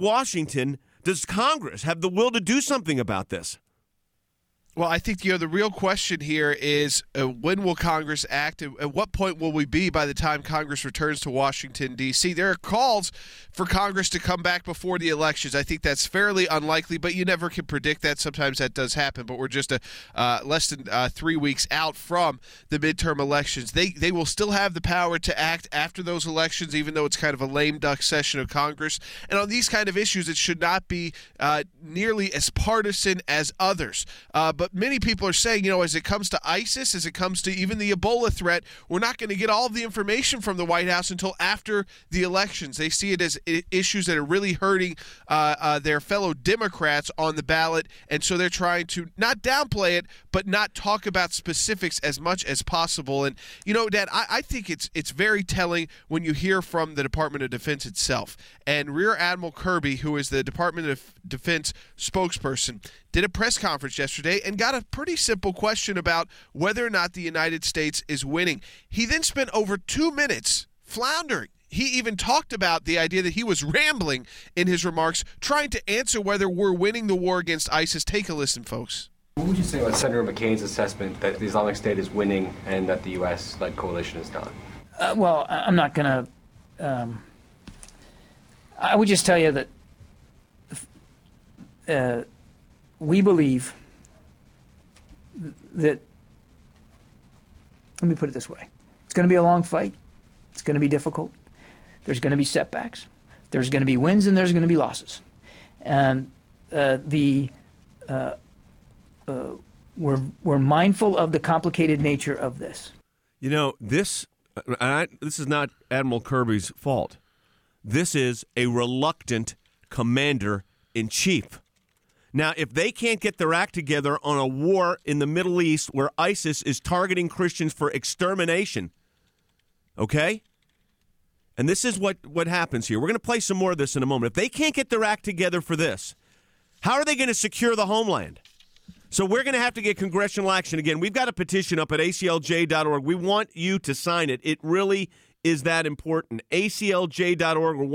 [SPEAKER 1] Congress have the will to do something about this?
[SPEAKER 9] Well, I think, the real question here is when will Congress act? At what point will we be by the time Congress returns to Washington, D.C.? There are calls for Congress to come back before the elections. I think that's fairly unlikely, but you never can predict that. Sometimes that does happen, but we're just less than 3 weeks out from the midterm elections. They will still have the power to act after those elections, even though it's kind of a lame duck session of Congress. And on these kind of issues, it should not be nearly as partisan as others. But many people are saying, as it comes to ISIS, as it comes to even the Ebola threat, we're not going to get all of the information from the White House until after the elections. They see it as issues that are really hurting their fellow Democrats on the ballot, and so they're trying to not downplay it, but not talk about specifics as much as possible. And, Dad, I think it's very telling when you hear from the Department of Defense itself. And Rear Admiral Kirby, who is the Department of Defense spokesperson, did a press conference yesterday and got a pretty simple question about whether or not the United States is winning. He then spent over 2 minutes floundering. He even talked about the idea that he was rambling in his remarks, trying to answer whether we're winning the war against ISIS. Take a listen, folks.
[SPEAKER 5] What would you say about Senator McCain's assessment that the Islamic State is winning and that the U.S.-led coalition is not?
[SPEAKER 6] Well, I'm not going to... I would just tell you that we believe that, let me put it this way, it's going to be a long fight, it's going to be difficult, there's going to be setbacks, there's going to be wins and there's going to be losses. And we're mindful of the complicated nature of this.
[SPEAKER 1] This is not Admiral Kirby's fault. This is a reluctant commander-in-chief. Now, if they can't get their act together on a war in the Middle East where ISIS is targeting Christians for extermination, okay? And this is what happens here. We're going to play some more of this in a moment. If they can't get their act together for this, how are they going to secure the homeland? So we're going to have to get congressional action again. We've got a petition up at aclj.org. We want you to sign it. It really is that important. aclj.org or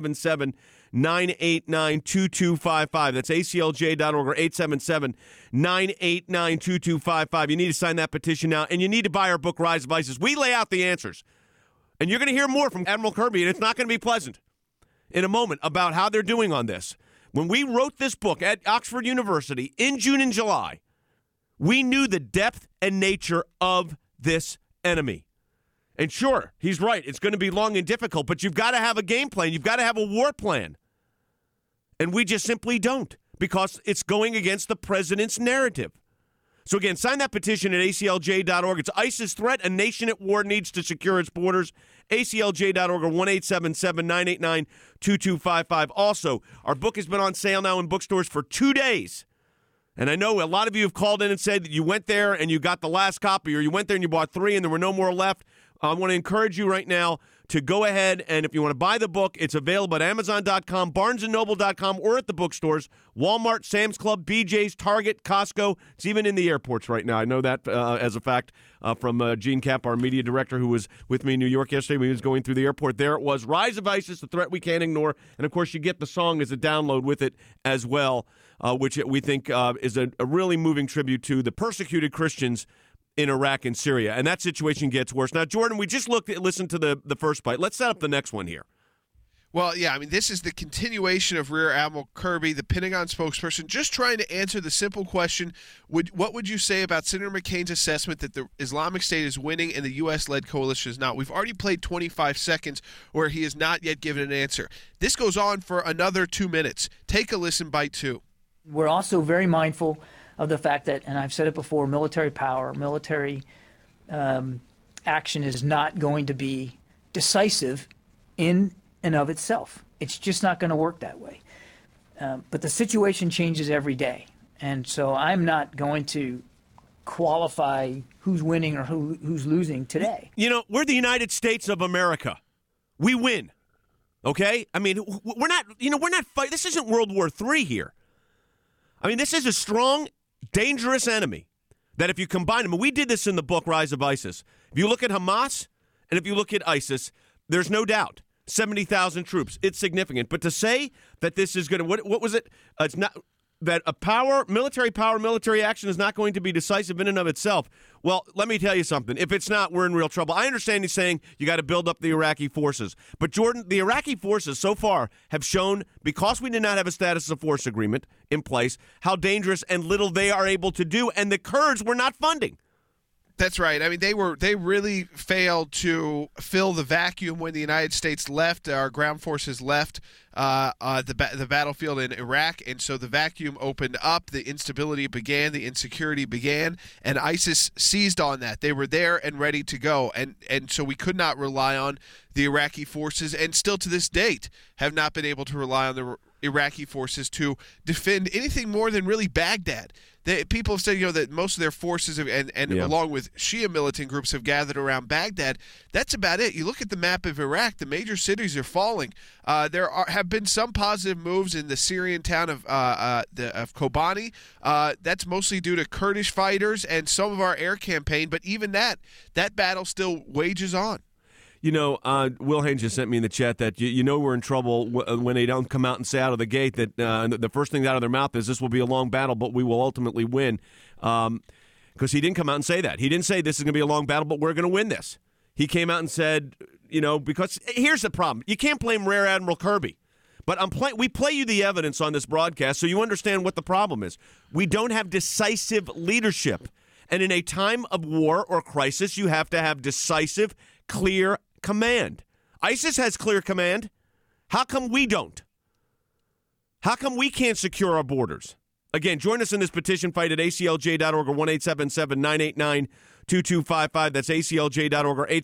[SPEAKER 1] 1-877-989-2255. That's aclj.org or 877-989-2255. You need to sign that petition now, and you need to buy our book, Rise of ISIS. We lay out the answers. And you're going to hear more from Admiral Kirby, and it's not going to be pleasant in a moment about how they're doing on this. When we wrote this book at Oxford University in June and July, we knew the depth and nature of this enemy. And sure, he's right. It's going to be long and difficult, but you've got to have a game plan. You've got to have a war plan. And we just simply don't, because it's going against the president's narrative. So again, sign that petition at aclj.org. It's ISIS threat. A nation at war needs to secure its borders. aclj.org or 1-877-989-2255. Also, our book has been on sale now in bookstores for 2 days. And I know a lot of you have called in and said that you went there and you got the last copy, or you went there and you bought 3 and there were no more left. I want to encourage you right now to go ahead, and if you want to buy the book, it's available at Amazon.com, BarnesandNoble.com, or at the bookstores, Walmart, Sam's Club, BJ's, Target, Costco. It's even in the airports right now. I know that as a fact from Gene Kapp, our media director, who was with me in New York yesterday when he was going through the airport. There it was, Rise of ISIS, the threat we can't ignore. And, of course, you get the song as a download with it as well, which we think is a really moving tribute to the persecuted Christians in Iraq and Syria, and that situation gets worse. Now, Jordan, we just listened to the first bite. Let's set up the next one here.
[SPEAKER 9] Well, yeah, I mean, this is the continuation of Rear Admiral Kirby, the Pentagon spokesperson, just trying to answer the simple question, what would you say about Senator McCain's assessment that the Islamic State is winning and the U.S.-led coalition is not? We've already played 25 seconds where he has not yet given an answer. This goes on for another 2 minutes. Take a listen, bite 2.
[SPEAKER 6] We're also very mindful of the fact that, and I've said it before, military power, military action is not going to be decisive in and of itself. It's just not going to work that way. But the situation changes every day. And so I'm not going to qualify who's winning or who's losing today.
[SPEAKER 1] You know, we're the United States of America. We win. Okay? I mean, we're not fighting. This isn't World War III here. I mean, this is a strong, dangerous enemy that if you combine them, and we did this in the book, Rise of ISIS. If you look at Hamas and if you look at ISIS, there's no doubt 70,000 troops. It's significant. But to say that this is going to, what was it? It's not that military action is not going to be decisive in and of itself. Well, let me tell you something. If it's not, we're in real trouble. I understand he's saying you got to build up the Iraqi forces. But, Jordan, the Iraqi forces so far have shown, because we did not have a status of force agreement in place, how dangerous and little they are able to do. And the Kurds were not funding.
[SPEAKER 9] That's right. I mean, they really failed to fill the vacuum when the United States left. Our ground forces left the battlefield in Iraq, and so the vacuum opened up. The instability began. The insecurity began, and ISIS seized on that. They were there and ready to go, and so we could not rely on the Iraqi forces, and still to this date have not been able to rely on the Iraqi forces to defend anything more than really Baghdad. People have said, that most of their forces along with Shia militant groups have gathered around Baghdad. That's about it. You look at the map of Iraq, the major cities are falling. There have been some positive moves in the Syrian town of Kobani. That's mostly due to Kurdish fighters and some of our air campaign, but even that battle still wages on.
[SPEAKER 1] Will Haynes just sent me in the chat that we're in trouble when they don't come out and say out of the gate that the first thing out of their mouth is this will be a long battle, but we will ultimately win. Because he didn't come out and say that. He didn't say this is going to be a long battle, but we're going to win this. He came out and said, because here's the problem. You can't blame Rear Admiral Kirby. But we play you the evidence on this broadcast so you understand what the problem is. We don't have decisive leadership. And in a time of war or crisis, you have to have decisive, clear command. ISIS has clear command. How come we don't? How come we can't secure our borders? Again, join us in this petition fight at aclj.org or 1-877-989-2255. That's aclj.org or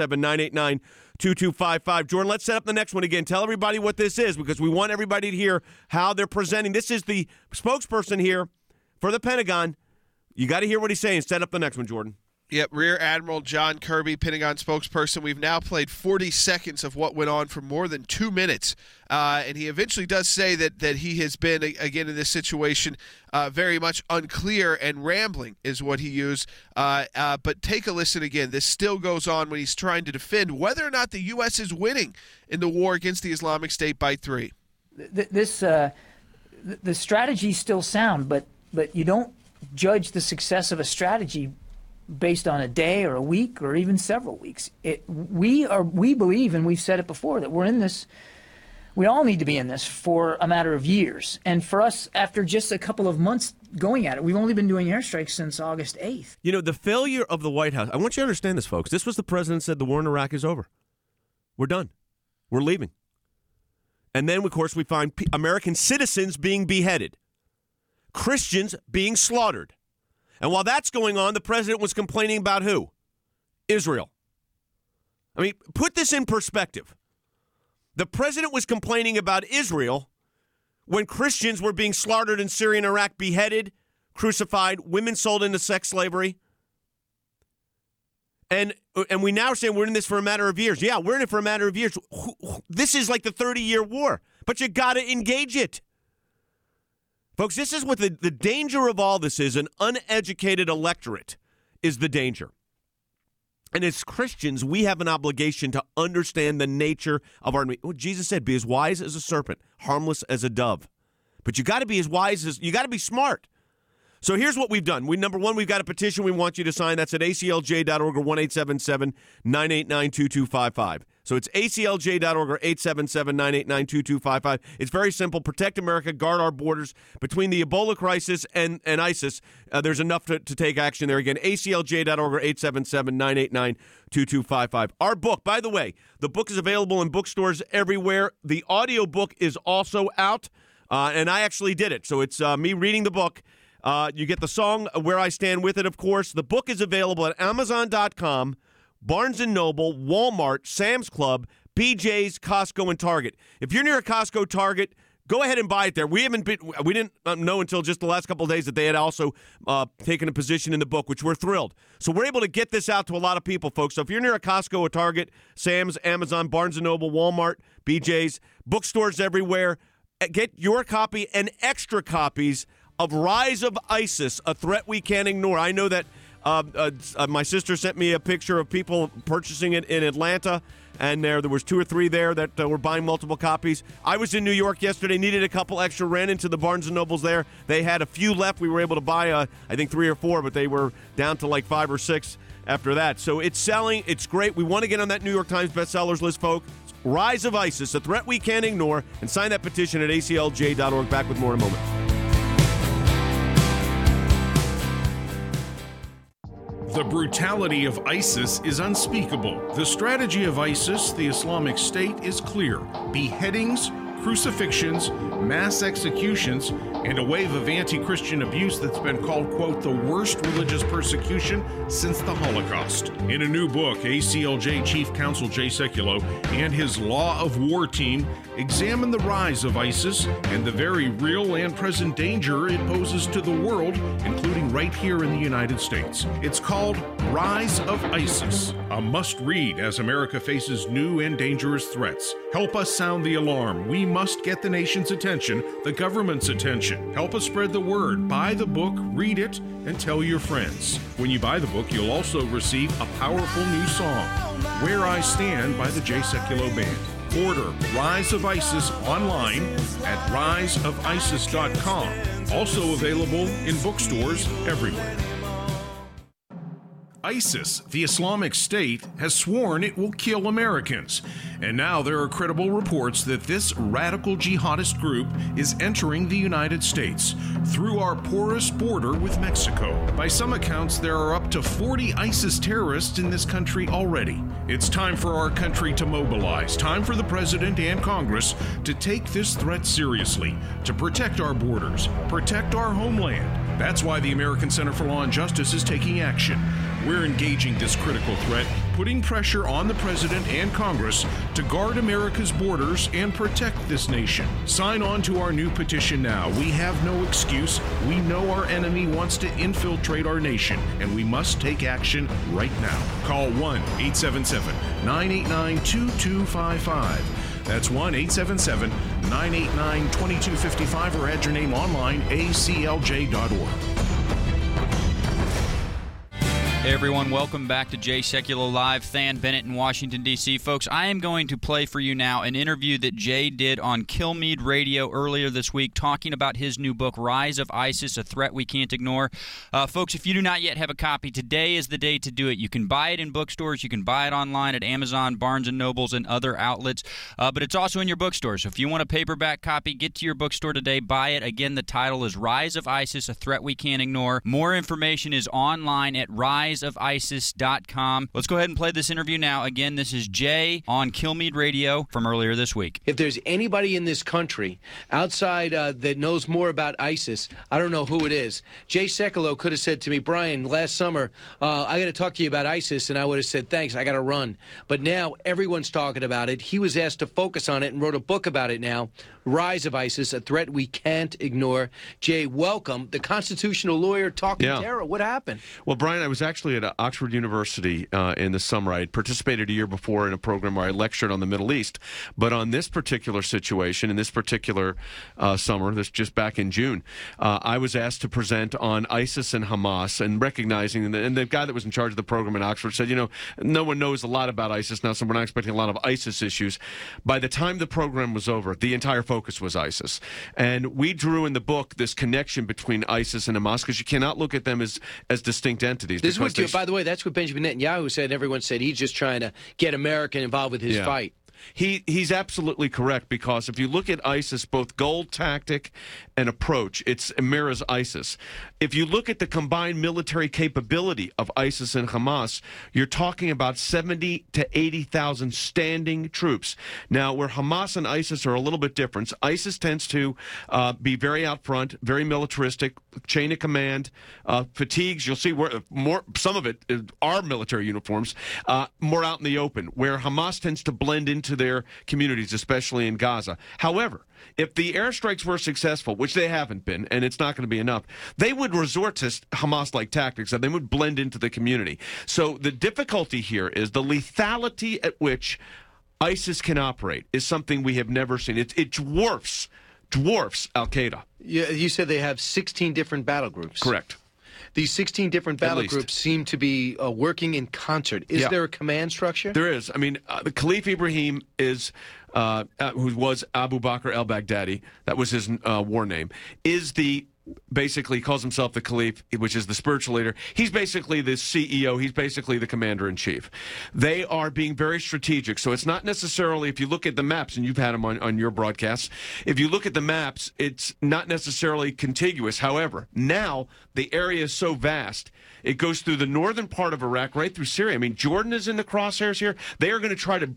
[SPEAKER 1] 877-989-2255. Jordan, let's set up the next one again. Tell everybody what this is because we want everybody to hear how they're presenting. This is the spokesperson here for the Pentagon. You got to hear what he's saying. Set up the next one, Jordan.
[SPEAKER 9] Yep, Rear Admiral John Kirby, Pentagon spokesperson. We've now played 40 seconds of what went on for more than 2 minutes. And he eventually does say that he has been, again, in this situation, very much unclear and rambling is what he used. But take a listen again. This still goes on when he's trying to defend whether or not the U.S. is winning in the war against the Islamic State by 3.
[SPEAKER 6] The strategy's still sound, but you don't judge the success of a strategy based on a day or a week or even several weeks. We believe, and we've said it before, that we're in this, we all need to be in this for a matter of years. And for us, after just a couple of months going at it, we've only been doing airstrikes since August 8th.
[SPEAKER 1] You know, the failure of the White House, I want you to understand this, folks. This was the president said the war in Iraq is over. We're done. We're leaving. And then, of course, we find American citizens being beheaded, Christians being slaughtered. And while that's going on, the president was complaining about who? Israel. I mean, put this in perspective. The president was complaining about Israel when Christians were being slaughtered in Syria and Iraq, beheaded, crucified, women sold into sex slavery. And we now say we're in this for a matter of years. Yeah, we're in it for a matter of years. This is like the 30-year war, but you got to engage it. Folks, this is what the danger of all this is. An uneducated electorate is the danger. And as Christians, we have an obligation to understand the nature of our... What Jesus said, be as wise as a serpent, harmless as a dove. But you got to be as wise as... You got to be smart. So here's what we've done. Number one, we've got a petition we want you to sign. That's at aclj.org or 1-877-989-2255. So it's aclj.org or 877-989-2255. It's very simple. Protect America, guard our borders. Between the Ebola crisis and ISIS, there's enough to take action there. Again, aclj.org or 877-989-2255. Our book, by the way, the book is available in bookstores everywhere. The audio book is also out, and I actually did it. So it's me reading the book. You get the song Where I Stand With It, of course. The book is available at Amazon.com, Barnes & Noble, Walmart, Sam's Club, BJ's, Costco, and Target. If you're near a Costco, Target, go ahead and buy it there. We didn't know until just the last couple of days that they had also taken a position in the book, which we're thrilled. So we're able to get this out to a lot of people, folks. So if you're near a Costco, a Target, Sam's, Amazon, Barnes & Noble, Walmart, BJ's, bookstores everywhere, get your copy and extra copies of Rise of ISIS, A Threat We Can't Ignore. I know that my sister sent me a picture of people purchasing it in Atlanta, and there was 2 or 3 there that were buying multiple copies. I was in New York yesterday, needed a couple extra, ran into the Barnes & Nobles there. They had a few left. We were able to buy, I think, 3 or 4, but they were down to like 5 or 6 after that. So it's selling. It's great. We want to get on that New York Times bestsellers list, folks. Rise of ISIS, A Threat We Can't Ignore, and sign that petition at aclj.org. Back with more in a moment.
[SPEAKER 7] The brutality of ISIS is unspeakable. The strategy of ISIS, the Islamic State, is clear. Beheadings, crucifixions, mass executions, and a wave of anti-Christian abuse that's been called, quote, the worst religious persecution since the Holocaust. In a new book, ACLJ Chief Counsel Jay Sekulow and his Law of War team examine the rise of ISIS and the very real and present danger it poses to the world, including right here in the United States. It's called Rise of ISIS, a must-read as America faces new and dangerous threats. Help us sound the alarm. We must get the nation's attention, the government's attention. Help us spread the word. Buy the book, read it, and tell your friends. When you buy the book, you'll also receive a powerful new song, Where I Stand by the Jay Sekulow Band. Order Rise of ISIS online at riseofisis.com. Also available in bookstores everywhere. ISIS, the Islamic State, has sworn it will kill Americans. And now there are credible reports that this radical jihadist group is entering the United States through our porous border with Mexico. By some accounts, there are up to 40 ISIS terrorists in this country already. It's time for our country to mobilize. Time for the President and Congress to take this threat seriously, to protect our borders, protect our homeland. That's why the American Center for Law and Justice is taking action. We're engaging this critical threat, putting pressure on the President and Congress to guard America's borders and protect this nation. Sign on to our new petition now. We have no excuse. We know our enemy wants to infiltrate our nation, and we must take action right now. Call 1-877-989-2255. That's 1-877-989-2255, or add your name online, aclj.org.
[SPEAKER 14] Hey everyone, welcome back to Jay Sekulow Live. Than Bennett in Washington, D.C. Folks, I am going to play for you now an interview that Jay did on Kilmeade Radio earlier this week talking about his new book, Rise of ISIS, A Threat We Can't Ignore. Folks, if you do not yet have a copy, today is the day to do it. You can buy it in bookstores. You can buy it online at Amazon, Barnes & Nobles, and other outlets. But it's also in your bookstore. So if you want a paperback copy, get to your bookstore today. Buy it. Again, the title is Rise of ISIS, A Threat We Can't Ignore. More information is online at riseofisis.com. Let's go ahead and play this interview now. Again, this is Jay on Kilmeade Radio from earlier this week.
[SPEAKER 15] If there's anybody in this country outside that knows more about ISIS, I don't know who it is. Jay Sekulow could have said to me, Brian, last summer, I got to talk to you about ISIS, and I would have said, thanks, I got to run. But now everyone's talking about it. He was asked to focus on it and wrote a book about it now, Rise of ISIS, A Threat We Can't Ignore. Jay, welcome. The constitutional lawyer talking terror. What happened?
[SPEAKER 1] Well, Brian, I was actually at Oxford University in the summer. I had participated a year before in a program where I lectured on the Middle East. But on this particular situation, in this particular summer, this just back in June, I was asked to present on ISIS and Hamas, and recognizing, and the guy that was in charge of the program at Oxford said, you know, no one knows a lot about ISIS now, so we're not expecting a lot of ISIS issues. By the time the program was over, the entire focus was ISIS. And we drew in the book this connection between ISIS and Hamas, because you cannot look at them as distinct entities.
[SPEAKER 15] This is what, by the way, that's what Benjamin Netanyahu said. Everyone said he's just trying to get America involved with his fight.
[SPEAKER 1] He's absolutely correct, because if you look at ISIS, both goal, tactic, and approach, it mirrors ISIS. If you look at the combined military capability of ISIS and Hamas, you're talking about 70 to 80,000 standing troops. Now, where Hamas and ISIS are a little bit different, ISIS tends to be very out front, very militaristic, chain of command, fatigues. You'll see where some of it are military uniforms, more out in the open, where Hamas tends to blend into their communities, especially in Gaza. However, if the airstrikes were successful, which they haven't been, and it's not going to be enough, they would resort to Hamas-like tactics, and they would blend into the community. So the difficulty here is the lethality at which ISIS can operate is something we have never seen. It dwarfs Al-Qaeda.
[SPEAKER 15] Yeah, you said they have 16 different battle groups.
[SPEAKER 1] Correct.
[SPEAKER 15] These 16 different battle groups seem to be working in concert. Is there a command structure?
[SPEAKER 1] There is. I mean, the Khalif Ibrahim is, who was Abu Bakr al-Baghdadi, that was his war name, is basically calls himself the Khalif, which is the spiritual leader. He's basically the CEO. He's basically the commander-in-chief. They are being very strategic. So it's not necessarily, if you look at the maps, and you've had them on your broadcasts, if you look at the maps, it's not necessarily contiguous. However, now the area is so vast, it goes through the northern part of Iraq, right through Syria. I mean, Jordan is in the crosshairs here. They are going to try to,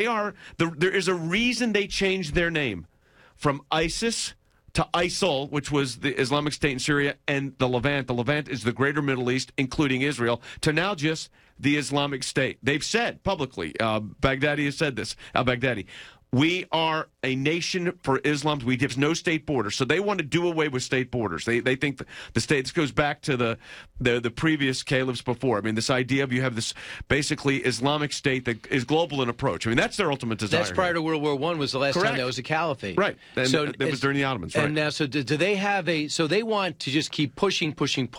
[SPEAKER 1] there is a reason they changed their name from ISIS to ISIL, which was the Islamic State in Syria, and the Levant. The Levant is the greater Middle East, including Israel, to now just the Islamic State. They've said publicly, Baghdadi has said this, al-Baghdadi, we are a nation for Islam. We have no state borders. So they want to do away with state borders. They think the states goes back to the previous caliphs before. I mean, this idea of you have this basically Islamic state that is global in approach. I mean, that's their ultimate desire.
[SPEAKER 15] That's prior to World War I was the last time that was a caliphate.
[SPEAKER 1] Right. And so that was during the Ottomans. Right.
[SPEAKER 15] And now, so do they have so they want to just keep pushing,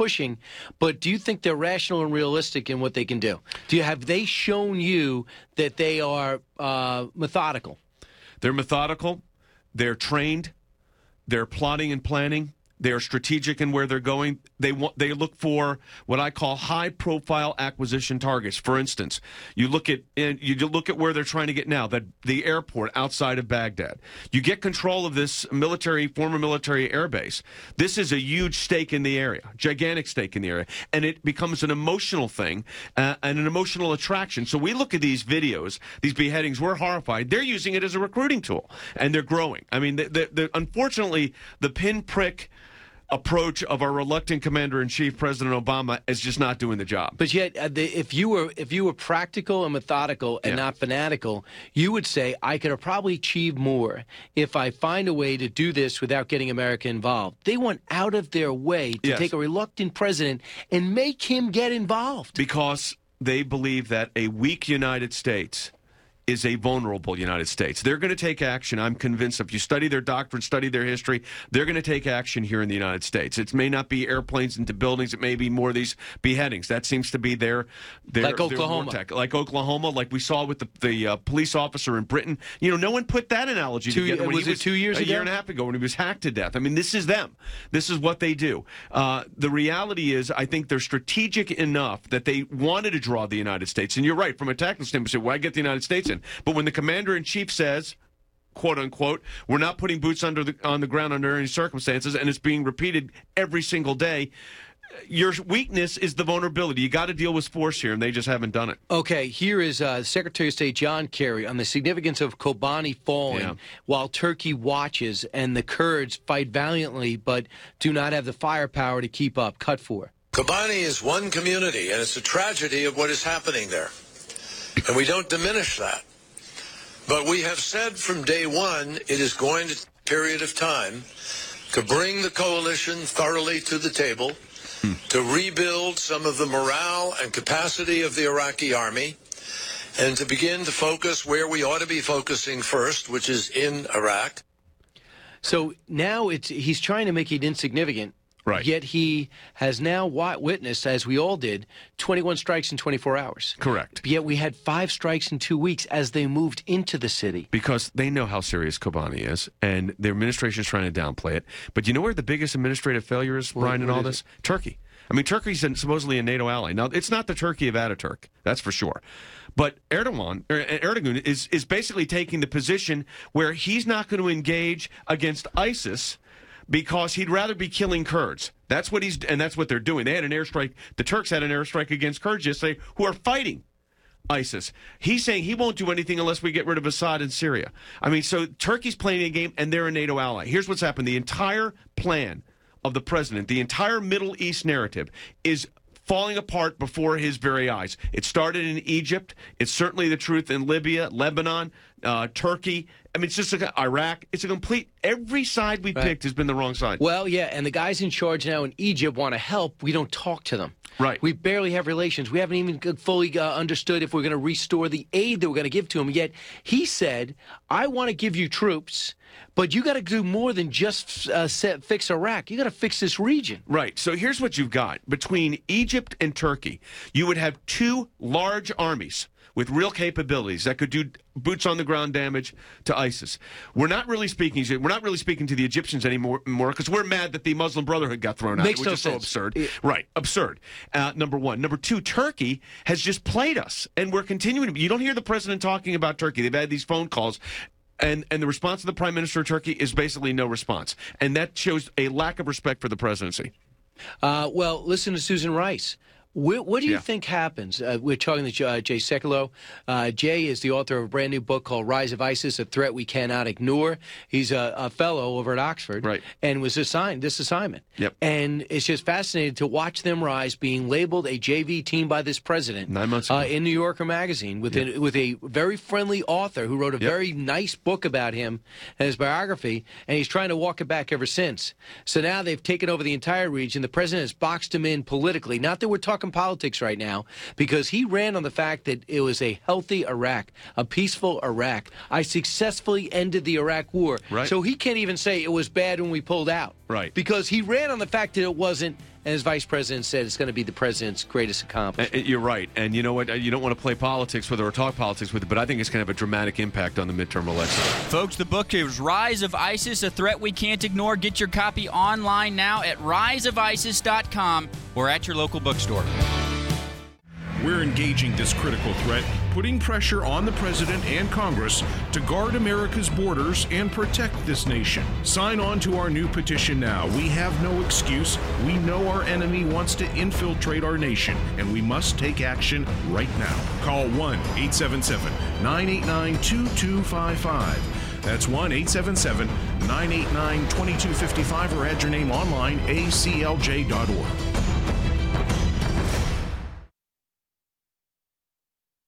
[SPEAKER 15] but do you think they're rational and realistic in what they can do? Have they shown you that they are methodical?
[SPEAKER 1] They're methodical, they're trained, they're plotting and planning, they're strategic in where they're going. They look for what I call high-profile acquisition targets. For instance, you look at where they're trying to get now, the airport outside of Baghdad. You get control of this former military airbase. This is a huge stake in the area, gigantic stake in the area, and it becomes an emotional thing and an emotional attraction. So we look at these videos, these beheadings, we're horrified. They're using it as a recruiting tool, and they're growing. I mean, unfortunately, the pinprick approach of our reluctant commander-in-chief, President Obama, is just not doing the job.
[SPEAKER 15] But yet, if you were practical and methodical and not fanatical, you would say, I could probably achieve more if I find a way to do this without getting America involved. They went out of their way to take a reluctant president and make him get involved.
[SPEAKER 1] Because they believe that a weak United States is a vulnerable United States. They're going to take action. I'm convinced if you study their doctrine, study their history, they're going to take action here in the United States. It may not be airplanes into buildings. It may be more of these beheadings. That seems to be their
[SPEAKER 15] like Oklahoma.
[SPEAKER 1] Like Oklahoma, like we saw with the police officer in Britain. You know, no one put that analogy together. When
[SPEAKER 15] was it 2 years ago?
[SPEAKER 1] A year and a half ago when he was hacked to death. I mean, this is them. This is what they do. The reality is, I think they're strategic enough that they wanted to draw the United States. And you're right, from a tactical standpoint, why get the United States in? But when the commander-in-chief says, quote unquote, we're not putting boots on the ground under any circumstances, and it's being repeated every single day, your weakness is the vulnerability. You got to deal with force here, and they just haven't done it.
[SPEAKER 15] Okay, here is Secretary of State John Kerry on the significance of Kobani falling while Turkey watches and the Kurds fight valiantly but do not have the firepower to keep up. Cut 4.
[SPEAKER 16] Kobani is one community, and it's a tragedy of what is happening there. And we don't diminish that. But we have said from day one, it is going to take a period of time to bring the coalition thoroughly to the table, to rebuild some of the morale and capacity of the Iraqi army, and to begin to focus where we ought to be focusing first, which is in Iraq.
[SPEAKER 15] So now he's trying to make it insignificant.
[SPEAKER 1] Right.
[SPEAKER 15] Yet he has now witnessed, as we all did, 21 strikes in 24 hours.
[SPEAKER 1] Correct.
[SPEAKER 15] Yet we had 5 strikes in 2 weeks as they moved into the city.
[SPEAKER 1] Because they know how serious Kobani is, and their administration is trying to downplay it. But you know where the biggest administrative failure is, Brian, in all this? Turkey. I mean, Turkey's supposedly a NATO ally. Now, it's not the Turkey of Ataturk, that's for sure. But Erdogan is basically taking the position where he's not going to engage against ISIS because he'd rather be killing Kurds. That's what that's what they're doing. They had an airstrike. The Turks had an airstrike against Kurds yesterday who are fighting ISIS. He's saying he won't do anything unless we get rid of Assad in Syria. I mean, so Turkey's playing a game, and they're a NATO ally. Here's what's happened. The entire plan of the president, the entire Middle East narrative is falling apart before his very eyes. It started in Egypt. It's certainly the truth in Libya, Lebanon, Turkey. I mean, it's just Iraq. It's a complete, every side we picked has been the wrong side.
[SPEAKER 15] Well, yeah, and the guys in charge now in Egypt want to help. We don't talk to them.
[SPEAKER 1] Right.
[SPEAKER 15] We barely have relations. We haven't even fully understood if we're going to restore the aid that we're going to give to them. Yet he said, I want to give you troops, but you got to do more than just fix Iraq. You got to fix this region.
[SPEAKER 1] Right. So here's what you've got. Between Egypt and Turkey, you would have 2 large armies with real capabilities that could do boots-on-the-ground damage to ISIS. We're not really speaking to the Egyptians anymore because we're mad that the Muslim Brotherhood got thrown out.
[SPEAKER 15] Makes
[SPEAKER 1] which
[SPEAKER 15] no
[SPEAKER 1] is
[SPEAKER 15] sense.
[SPEAKER 1] So absurd. Right, absurd. Number one. Number two, Turkey has just played us, and we're continuing. You don't hear the president talking about Turkey. They've had these phone calls. And the response of the Prime Minister of Turkey is basically no response. And that shows a lack of respect for the presidency.
[SPEAKER 15] Well, listen to Susan Rice. What do you think happens? We're talking to Jay Sekulow. Jay is the author of a brand new book called Rise of ISIS, A Threat We Cannot Ignore. He's a fellow over at Oxford and was assigned this assignment.
[SPEAKER 1] Yep.
[SPEAKER 15] And it's just fascinating to watch them rise, being labeled a JV team by this president
[SPEAKER 1] 9 months ago.
[SPEAKER 15] in New Yorker magazine with a very friendly author who wrote a very nice book about him and his biography, and he's trying to walk it back ever since. So now they've taken over the entire region. The president has boxed him in politically. Not that we're talking politics right now, because he ran on the fact that it was a healthy Iraq, a peaceful Iraq. I successfully ended the Iraq war.
[SPEAKER 1] Right.
[SPEAKER 15] So he can't even say it was bad when we pulled out.
[SPEAKER 1] Right.
[SPEAKER 15] Because he ran on the fact that it wasn't, and his vice president said it's going to be the president's greatest accomplishment.
[SPEAKER 1] You're right. And you know what? You don't want to play politics with it or talk politics with it, but I think it's going to have a dramatic impact on the midterm election.
[SPEAKER 14] Folks, the book is Rise of ISIS, A Threat We Can't Ignore. Get your copy online now at riseofisis.com or at your local bookstore.
[SPEAKER 7] We're engaging this critical threat, putting pressure on the president and Congress to guard America's borders and protect this nation. Sign on to our new petition now. We have no excuse. We know our enemy wants to infiltrate our nation, and we must take action right now. Call 1-877-989-2255. That's 1-877-989-2255 or add your name online, aclj.org.